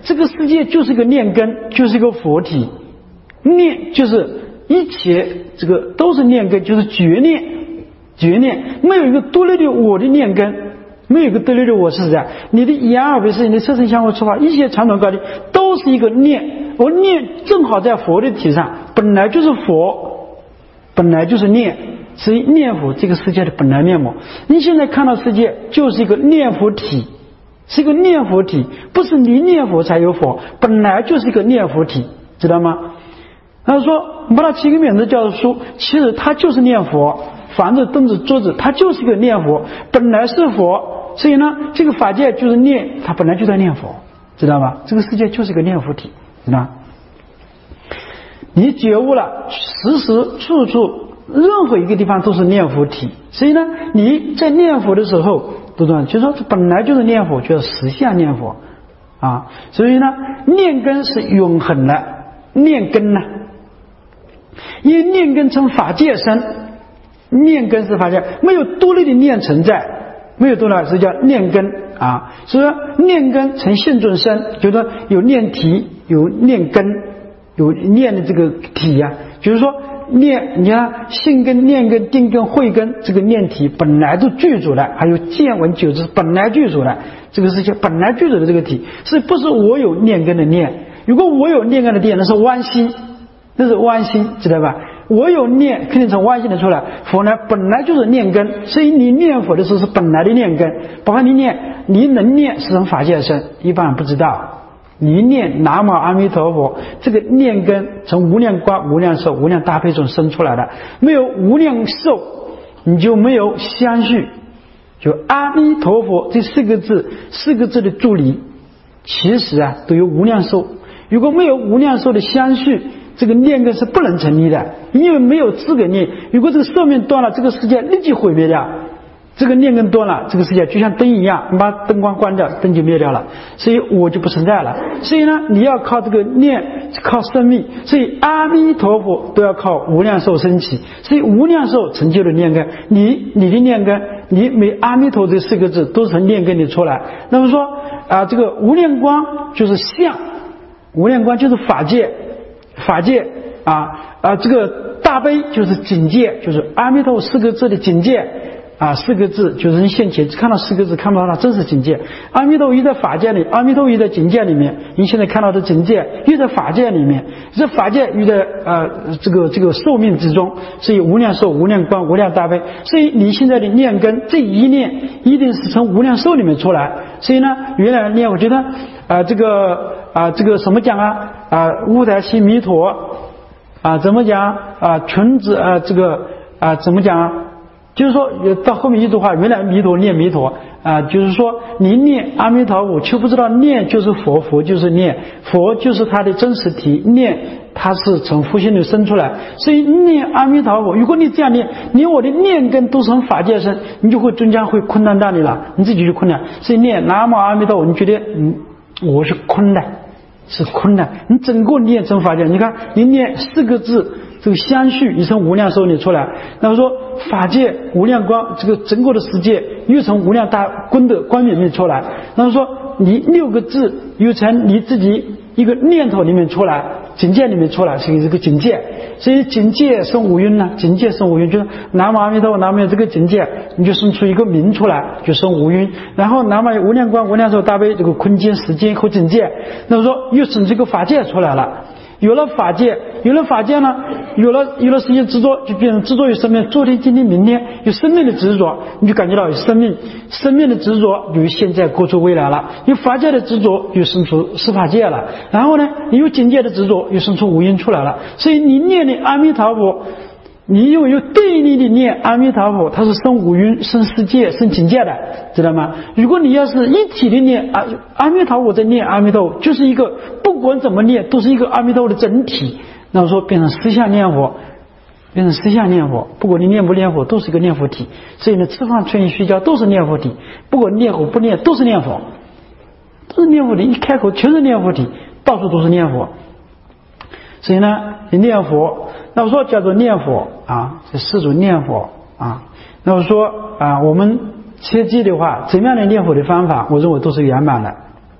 这个世界就是一个念根，就是一个佛体，念就是一切这个都是念根，就是觉念，觉念没有一个独立的我的念根，没有一个独立的我是谁？你的眼耳鼻舌你的色身香味触法，一切长短高低都是一个念，而念正好在佛的体上，本来就是佛，本来就是念，所以念佛这个世界的本来面目。你现在看到世界就是一个念佛体，是一个念佛体，不是你念佛才有佛，本来就是一个念佛体，知道吗？他说把它起个名字叫做书，其实它就是念佛，房子凳子桌子它就是一个念佛，本来是佛，所以呢这个法界就是念，它本来就在念佛，知道吗？这个世界就是一个念佛体，知道吗？你觉悟了，时时处处任何一个地方都是念佛体，所以呢你在念佛的时候都这样，就说这本来就是念佛，叫实相念佛啊。所以呢念根是永恒的，念根呢因为念根从法界生，念根是法界，没有独立的念存在，没有独立是叫念根啊。所以说念根从现尊生，就是说有念体有念根，有念的这个体呀、啊，就是说念，你看性根、念根、定根、慧根，这个念体本来都具足的，还有见闻九知本来具足的，这个世界本来具足的这个体，是不是我有念根的念？如果我有念根的念，那是弯心，那是弯心，知道吧？我有念，肯定从弯心的出来。佛呢本来就是念根，所以你念佛的时候是本来的念根。包括你念，你能念是从法界生，一般人不知道。你念南无阿弥陀佛，这个念根从无量光、无量寿、无量大悲中生出来的，没有无量寿，你就没有相续。就阿弥陀佛这四个字，四个字的助理，其实啊都有无量寿。如果没有无量寿的相续，这个念根是不能成立的，因为没有资格念。如果这个寿命断了，这个世界立即毁灭掉。这个念根断了，这个世界就像灯一样，你把灯光关掉，灯就灭掉了，所以我就不存在了。所以呢你要靠这个念，靠生命，所以阿弥陀佛都要靠无量寿升起，所以无量寿成就了念根。你你的念根，你每阿弥陀这四个字都是从念根里出来。那么说啊，这个无量光就是相，无量光就是法界，法界啊啊，这个大悲就是境界，就是阿弥陀四个字的境界啊，四个字就是人现前看到四个字看不到它真实境界。阿弥陀又在法界里，阿弥陀又在境界里面，你现在看到的境界又在法界里面，这法界又在呃这个这个寿命之中，所以无量寿、无量光、无量大悲。所以你现在的念根这一念一定是从无量寿里面出来。所以呢原来念我觉得啊、呃、这个啊、呃、这个什么讲啊啊乌台西弥陀啊怎么讲啊纯子啊这个啊怎么讲啊，就是说到后面一句话，原来弥陀念弥陀啊，就是说你念阿弥陀佛，却不知道念就是佛，佛就是念，佛就是它的真实体，念它是从佛心里生出来。所以念阿弥陀佛，如果你这样念，连我的念根都是从法界生，你就会终将会困难到你了，你自己就困难。所以念南无阿弥陀佛，你觉得嗯我是困难，是困难，你整个念成法界，你看你念四个字。这个相续你从无量寿里出来，那么说法界无量光，这个整个的世界又从无量大功德光明里出来，那么说你六个字又从你自己一个念头里面出来，境界里面出来，所以这个境界，所以境界生五蕴呢，境界生五蕴，就是南无阿弥陀佛，南无这个境界，你就生出一个名出来，就生五蕴，然后南无无量光、无量寿大悲这个空间、时间和境界，那么说又生这个法界出来了。有了法界，有了法界呢，有了有了时间执着，就变成执着于生命。昨天、今天、明天有生命的执着，你就感觉到有生命，生命的执着有现在、过去、未来了。有法界的执着，又生出十法界了。然后呢，你有境界的执着，又生出五蕴出来了。所以你念的阿弥陀佛，你又有对立的念阿弥陀佛，它是生五蕴、生世界、生境界的，知道吗？如果你要是一体的念阿阿弥陀佛，在念阿弥陀佛，就是一个不管怎么念都是一个阿弥陀佛的整体。那么说变成实相念佛，变成实相念佛，不管你念不念佛，都是一个念佛体。所以呢，吃饭、穿衣、睡觉都是念佛体，不管念佛不念都是念佛，都是念佛体。一开口全是念佛体，到处都是念佛。所以呢，你念佛。那么说叫做念佛啊，这四种念佛啊。那么说啊，我们切记的话，怎么样的念佛的方法，我认为都是圆满的。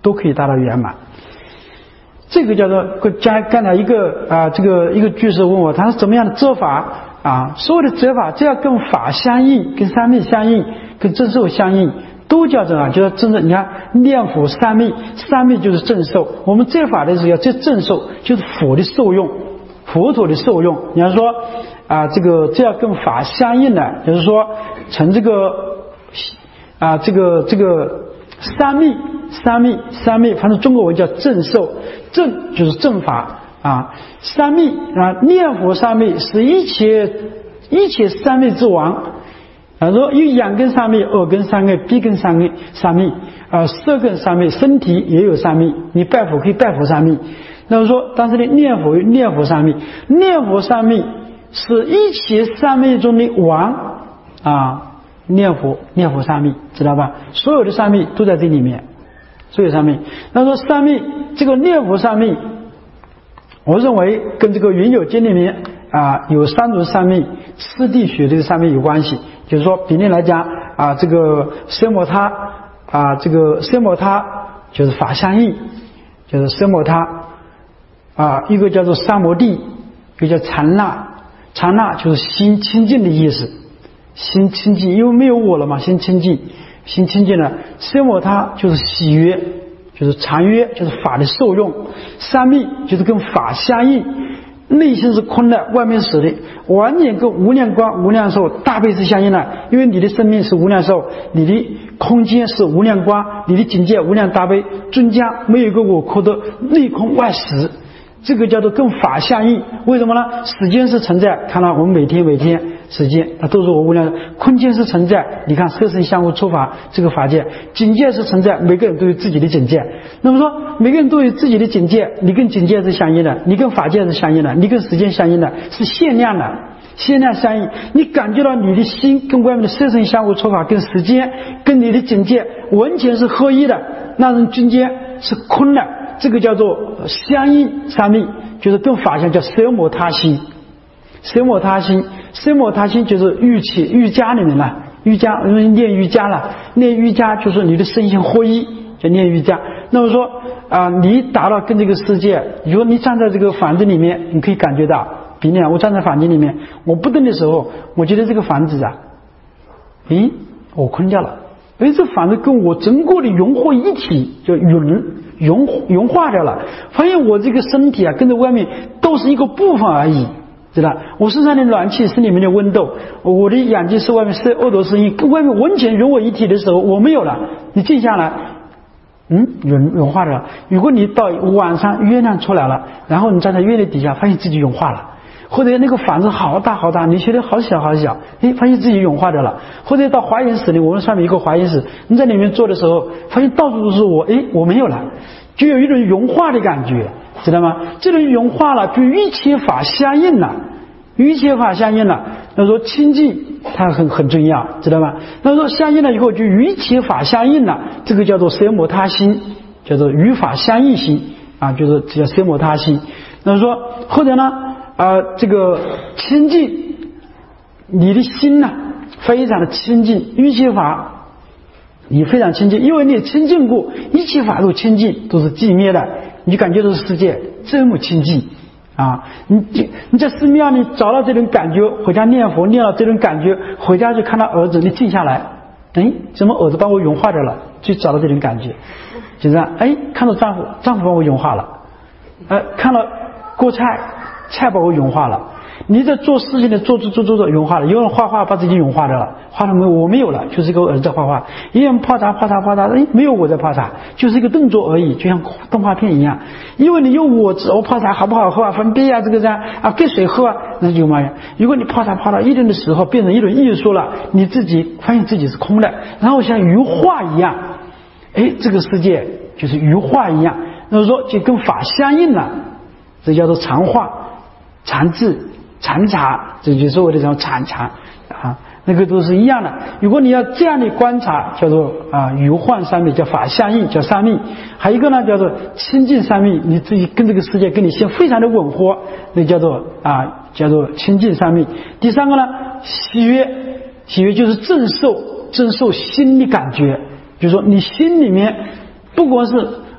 都可以达到圆满。这个叫做刚刚才一个啊，这个一个居士问我，他是怎么样的遮法啊？所有的遮法，只要跟法相应、跟三昧相应、跟正受相应，都叫做啊，就是真正你看念佛三昧，三昧就是正受。我们遮法的时候要这正受，就是佛的受用，佛陀的受用。你要说啊，这个这要跟法相应的，就是说成这个啊，这个这个。三密三密三密，反正中国文叫正受，正就是正法啊。三密啊，念佛三密是一切一切三昧之王啊。说有眼根三昧、耳根三昧、鼻根三昧三昧啊，舌根三昧，身体也有三昧。你拜佛可以拜佛三昧。那么说，当时的念佛念佛三昧，念佛三昧是一切三昧中的王啊。念佛念佛三昧，知道吧？所有的三昧都在这里面，所有三昧。那说三昧这个念佛三昧，我认为跟这个云有经里面啊有三种三昧，次第学这个三昧有关系。就是说，比例来讲啊，这个奢摩他啊，这个奢摩他就是法相应，就是奢摩他啊，一个叫做三摩地，一个叫禅那，禅那就是心清净的意思。心清净，因为没有我了嘛，心清净，心清净了。奢摩他就是喜悦，就是禅悦，就是法的受用。三昧就是跟法相应，内心是空的，外面是实的，完全跟无量光、无量寿、大悲是相应的。因为你的生命是无量寿，你的空间是无量光，你的境界无量大悲，中间没有一个我空的内空外实。这个叫做跟法相应，为什么呢？时间是存在，看到我们每天每天时间，它都是我无量的。空间是存在，你看色身相互触法这个法界，境界是存在，每个人都有自己的境界。那么说，每个人都有自己的境界，你跟境界是相应的，你跟法界是相应的，你跟时间相应的，是限量的，限量相应。你感觉到你的心跟外面的色身相互触法，跟时间跟你的境界完全是合一的，那种境界是空的。这个叫做相应三昧，就是跟法相叫奢摩他心。奢摩他心，奢摩他心就是瑜伽瑜伽里面了，瑜伽因为练瑜伽了，练瑜伽就是你的身心合一，叫练瑜伽。那么说啊、呃，你达到跟这个世界，如果你站在这个房子里面，你可以感觉到，比如我站在房子里面，我不动的时候，我觉得这个房子啊，诶，我空掉了，诶，这房子跟我整个的融合一体，叫融融融化掉了，发现我这个身体啊，跟着外面都是一个部分而已，知道？我身上的暖气是里面的温度，我的眼睛是外面是耳朵声音，跟外面完全融为一体的时候，我没有了。你静下来，嗯，融融化了。如果你到晚上月亮出来了，然后你站在月亮底下，发现自己融化了。或者那个房子好大好大，你觉得好小好小，哎，发现自己融化掉了。或者到华严室里，我们上面一个华严室，你在里面坐的时候，发现到处都是我，哎，我没有了，就有一种融化的感觉，知道吗？这种融化了，就一切法相应了，一切法相应了。那说清净它很很重要，知道吗？那说相应了以后，就一切法相应了，这个叫做奢摩他心，叫做与法相应心啊，就是叫奢摩他心。那说或者呢？啊、呃，这个清净，你的心呢、啊，非常的清净，一切法你非常清净，因为你清净过，一切法都清净，都是寂灭的，你就感觉到世界这么清净啊！你你在寺庙里找到这种感觉，回家念佛念到这种感觉，回家就看到儿子，你静下来，哎，怎么儿子把我融化掉了？就找到这种感觉，就这样，哎，看到丈夫，丈夫把我融化了，呃，看到锅菜。菜把我融化了，你在做事情的做做做做做融化了，有人画画把自己融化掉了，画了没有？我没有了，就是一个儿子在画画，有人泡茶泡茶泡茶，哎，没有我在泡茶，就是一个动作而已，就像动画片一样。因为你用我我泡茶好不好喝啊？分别啊，这个这样啊，给谁喝啊？那就嘛呀。如果你泡茶泡到一定的时候，变成一种艺术了，你自己发现自己是空的，然后像鱼化一样，哎，这个世界就是鱼化一样，那么说就跟法相应了，这叫做禅化。禅智、禅茶，这就是我的这种禅茶啊，那个都是一样的。如果你要这样的观察，叫做啊与幻三昧，叫法相应，叫三昧。还有一个呢，叫做清净三昧，你自己跟这个世界跟你心非常的吻合，那叫做啊叫做清净三昧。第三个呢，喜悦，喜悦就是正受，正受心的感觉，就是说你心里面不光是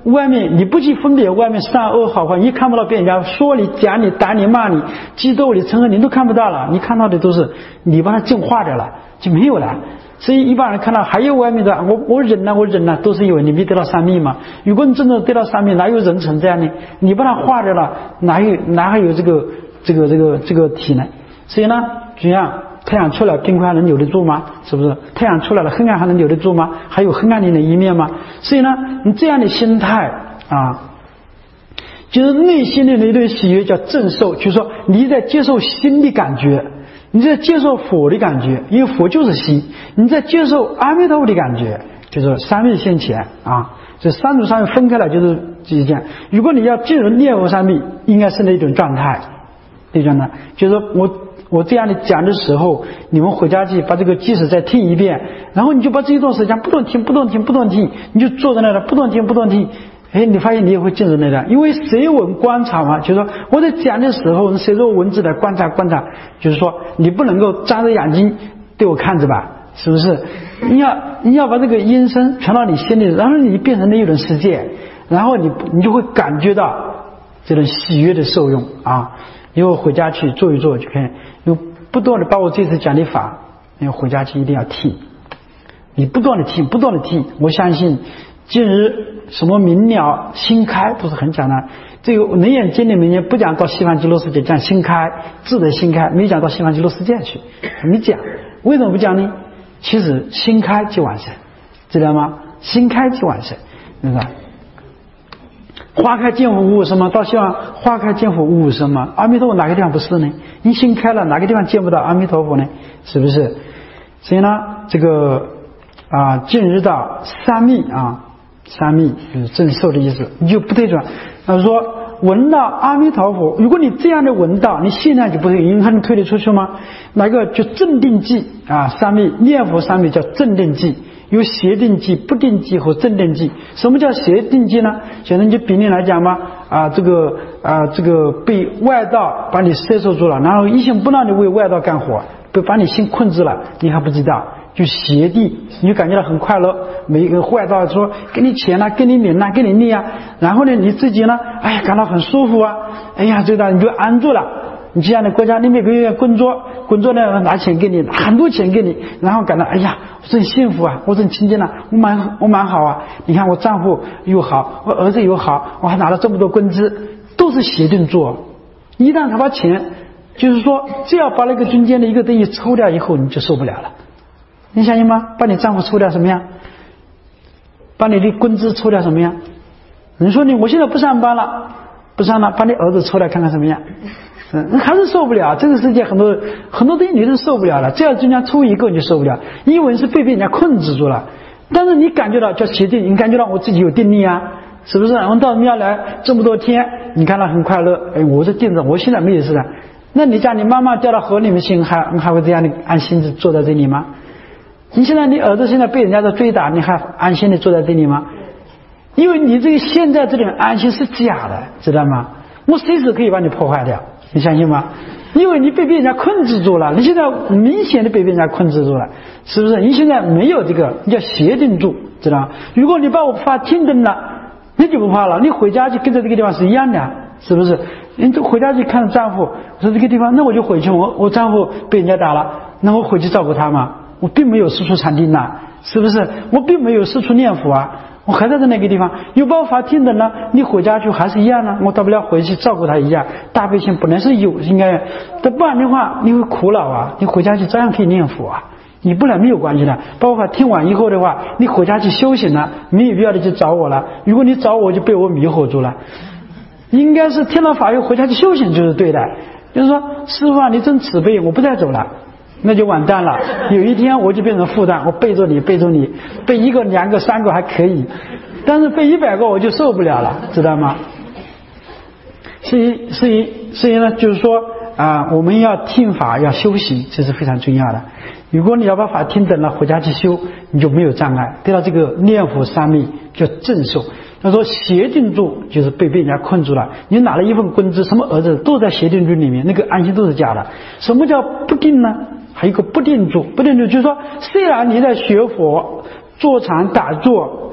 外面你不去分别外面善恶好坏，你看不到别人家说你讲你打你骂你激斗你憎恨你都看不到了，你看到的都是你把它净化掉了，就没有了。所以一般人看到还有外面的我我忍了我忍了，都是因为你没得到三昧嘛。如果你真的得到三昧，哪有人成这样呢？你把它化掉了，哪有哪还有这个这个这个这个体呢？所以呢，就像太阳出来，冰块还能留得住吗？是不是？太阳出来了，黑暗还能留得住吗？还有黑暗里的一面吗？所以呢，你这样的心态啊，就是内心的那种喜悦叫正受，就是说你在接受心的感觉，你在接受佛的感觉，因为佛就是心，你在接受阿弥陀佛的感觉，就是三昧现前啊。这三种三昧分开来就是就是这样。如果你要进入念佛三昧，应该是那种状态，那种呢，就是说我。我这样的讲的时候，你们回家去把这个即使再听一遍，然后你就把这一段时间不断听不断听不断听，你就坐在那里不断听不断听，哎，你发现你也会进入那个，因为随文观察嘛，就是说我在讲的时候，随着文字来观察观察，就是说你不能够张着眼睛对我看着吧，是不是？你要你要把这个音声传到你心里，然后你变成那一种世界，然后你你就会感觉到这种喜悦的受用啊。以后回家去做一做就可以，又不断的把我这次讲的法，你回家去一定要听，你不断的听，不断的听，我相信今日什么明了心开都是很简单。这个《楞严经》里面不讲到西方极乐世界，讲心开，智的心开，没讲到西方极乐世界去，没讲。为什么不讲呢？其实心开即完成，知道吗？心开即完成，对吧？花开见佛无什么，到希望花开见佛无什么，阿弥陀佛哪个地方不是呢？你心开了，哪个地方见不到阿弥陀佛呢？是不是？所以呢，这个啊，进入到三密啊，三密就是正受的意思，你就不对转。他说闻到阿弥陀佛，如果你这样的闻到，你现在就不对，因为还能推得出去吗？哪个就正定记啊？三密念佛三密叫正定记。有邪定记、不定记和正定记。什么叫邪定记呢？现在就比例来讲嘛，啊，这个啊，这个被外道把你摄受住了，然后一心不让你为外道干活，被把你心控制了，你还不知道，就邪定，你就感觉到很快乐。每一个外道说给你钱啊，给你名啊，给你利啊，然后呢，你自己呢，哎呀，感到很舒服啊，哎呀，这个你就安住了。你这样的国家，你每个月工作，工作呢拿钱给你，拿很多钱给你，然后感到哎呀，我真幸福啊，我真清净了，我蛮我蛮好啊。你看我丈夫又好，我儿子又好，我还拿了这么多工资，都是邪定做。一旦他把钱，就是说，只要把那个中间的一个东西抽掉以后，你就受不了了。你相信吗？把你丈夫抽掉什么样？把你的工资抽掉什么样？你说你我现在不上班了，不上了，把你儿子抽掉看看什么样？嗯，还是受不了。这个世界很多很多东西你都受不了了，只要中间抽一个你就受不了，因为是被别人家控制住了。但是你感觉到叫邪定，你感觉到我自己有定力啊，是不是？我到庙来这么多天，你看到很快乐，哎，我是定着，我现在没有事的。那你讲你妈妈掉到河里面去，还还会这样的安心的坐在这里吗？你现在你儿子现在被人家在追打，你还安心的坐在这里吗？因为你这个现在这种安心是假的，知道吗？我随时可以把你破坏掉。你相信吗？因为你被别人家控制住了，你现在明显的被别人家控制住了，是不是？你现在没有这个，你叫邪定住，知道吗？如果你把我发听灯了，你就不怕了，你回家就跟着这个地方是一样的，是不是？你就回家去看丈夫，我说这个地方，那我就回去，我我丈夫被人家打了，那我回去照顾他嘛，我并没有四处禅定呐，是不是？我并没有四处念佛啊。我还在那个地方，有办法听的呢，你回家去还是一样呢，我大不了回去照顾他一样。大悲心本来是有，应该，但不然的话你会苦恼啊，你回家去照样可以念佛啊，你不然没有关系的。包括听完以后的话，你回家去修行了，没有必要的去找我了。如果你找我就被我迷惑住了，应该是听了法又回家去修行就是对的。就是说师父啊，你真慈悲，我不再走了。那就完蛋了，有一天我就变成负担，我背着你背着你，背一个两个三个还可以，但是背一百个我就受不了了，知道吗？所以所以所以呢，就是说啊，我们要听法要修行，这是非常重要的。如果你要把法听懂了，回家去修，你就没有障碍，得到这个念佛三昧叫正受。他说邪定住就是被被人家困住了，你拿了一份工资，什么儿子都在邪定住里面，那个安心都是假的。什么叫不定呢？还有一个不定住，不定住就是说，虽然你在学佛、坐禅、打坐，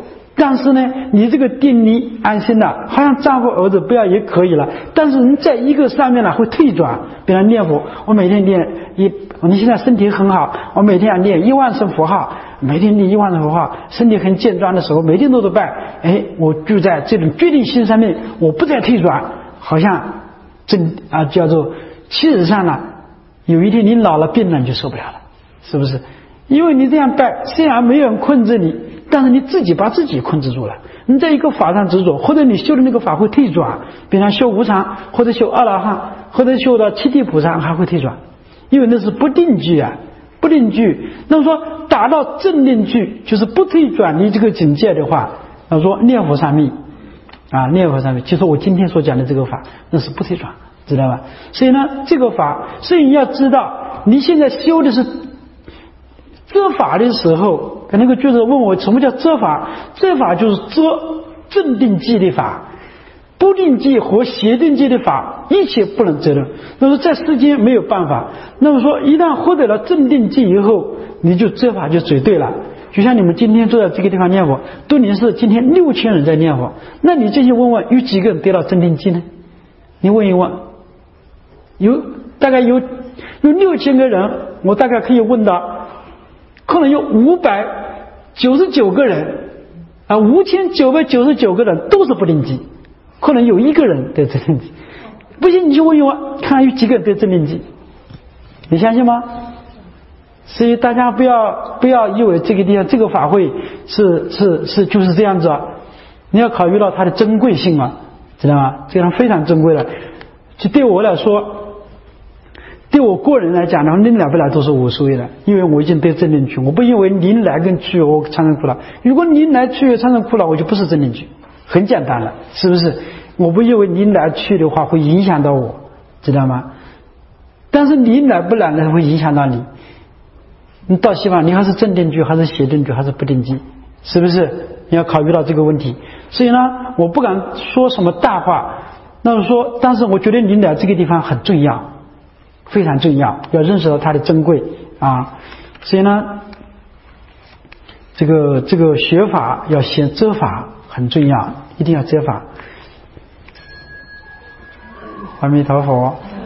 但是呢，你这个定力安心了，好像丈夫儿子不要也可以了。但是你在一个上面呢会退转，比如念佛，我每天念一，你现在身体很好，我每天要念一万声佛号，每天念一万声佛号，身体很健壮的时候，每天都得拜，哎，我就在这种决定心上面，我不再退转，好像真啊叫做，其实上呢，有一天你老了病了你就受不了了，是不是？因为你这样拜，虽然没有人控制你，但是你自己把自己控制住了。你在一个法上执着，或者你修的那个法会退转，比方修无常，或者修阿罗汉，或者修到七地菩萨还会退转，因为那是不定句啊，不定句。那么说达到正定句，就是不退转离这个境界的话，那说念佛三昧啊，念佛三昧，其实我今天所讲的这个法，那是不退转，知道吧？所以呢，这个法，所以你要知道，你现在修的是遮法的时候，那个就是问我什么叫遮法？遮法就是遮正定记的法，不定记和邪定记的法，一切不能遮的。那么在世间没有办法。那么说，一旦获得了正定记以后，你就遮法就绝对了。就像你们今天坐在这个地方念佛，都您是今天六千人在念佛，那你这些问问，有几个人得到正定记呢？你问一问，有大概有有六千个人，我大概可以问到。可能有五百九十九个人啊，五千九百九十九个人都是不定记，可能有一个人得正定记，不信你就问一问，看有几个人得正定记，你相信吗？所以大家不要不要以为这个地方这个法会是是是就是这样子啊，你要考虑到它的珍贵性啊，知道吗？这样非常珍贵的，就对我来说。对我个人来讲呢，您来不来都是无所谓的，因为我已经得正定区，我不因为您来跟去我产生苦恼。如果您来去产生苦恼，我就不是正定区，很简单了，是不是？我不因为您来去的话会影响到我，知道吗？但是您来不来呢会影响到你，你到西方你还是正定区还是邪定区还是不定区，是不是？你要考虑到这个问题。所以呢，我不敢说什么大话，那么说，但是我觉得您来这个地方很重要。非常重要，要认识到它的珍贵啊！所以呢，这个这个学法要先遮法，很重要，一定要遮法。阿弥陀佛。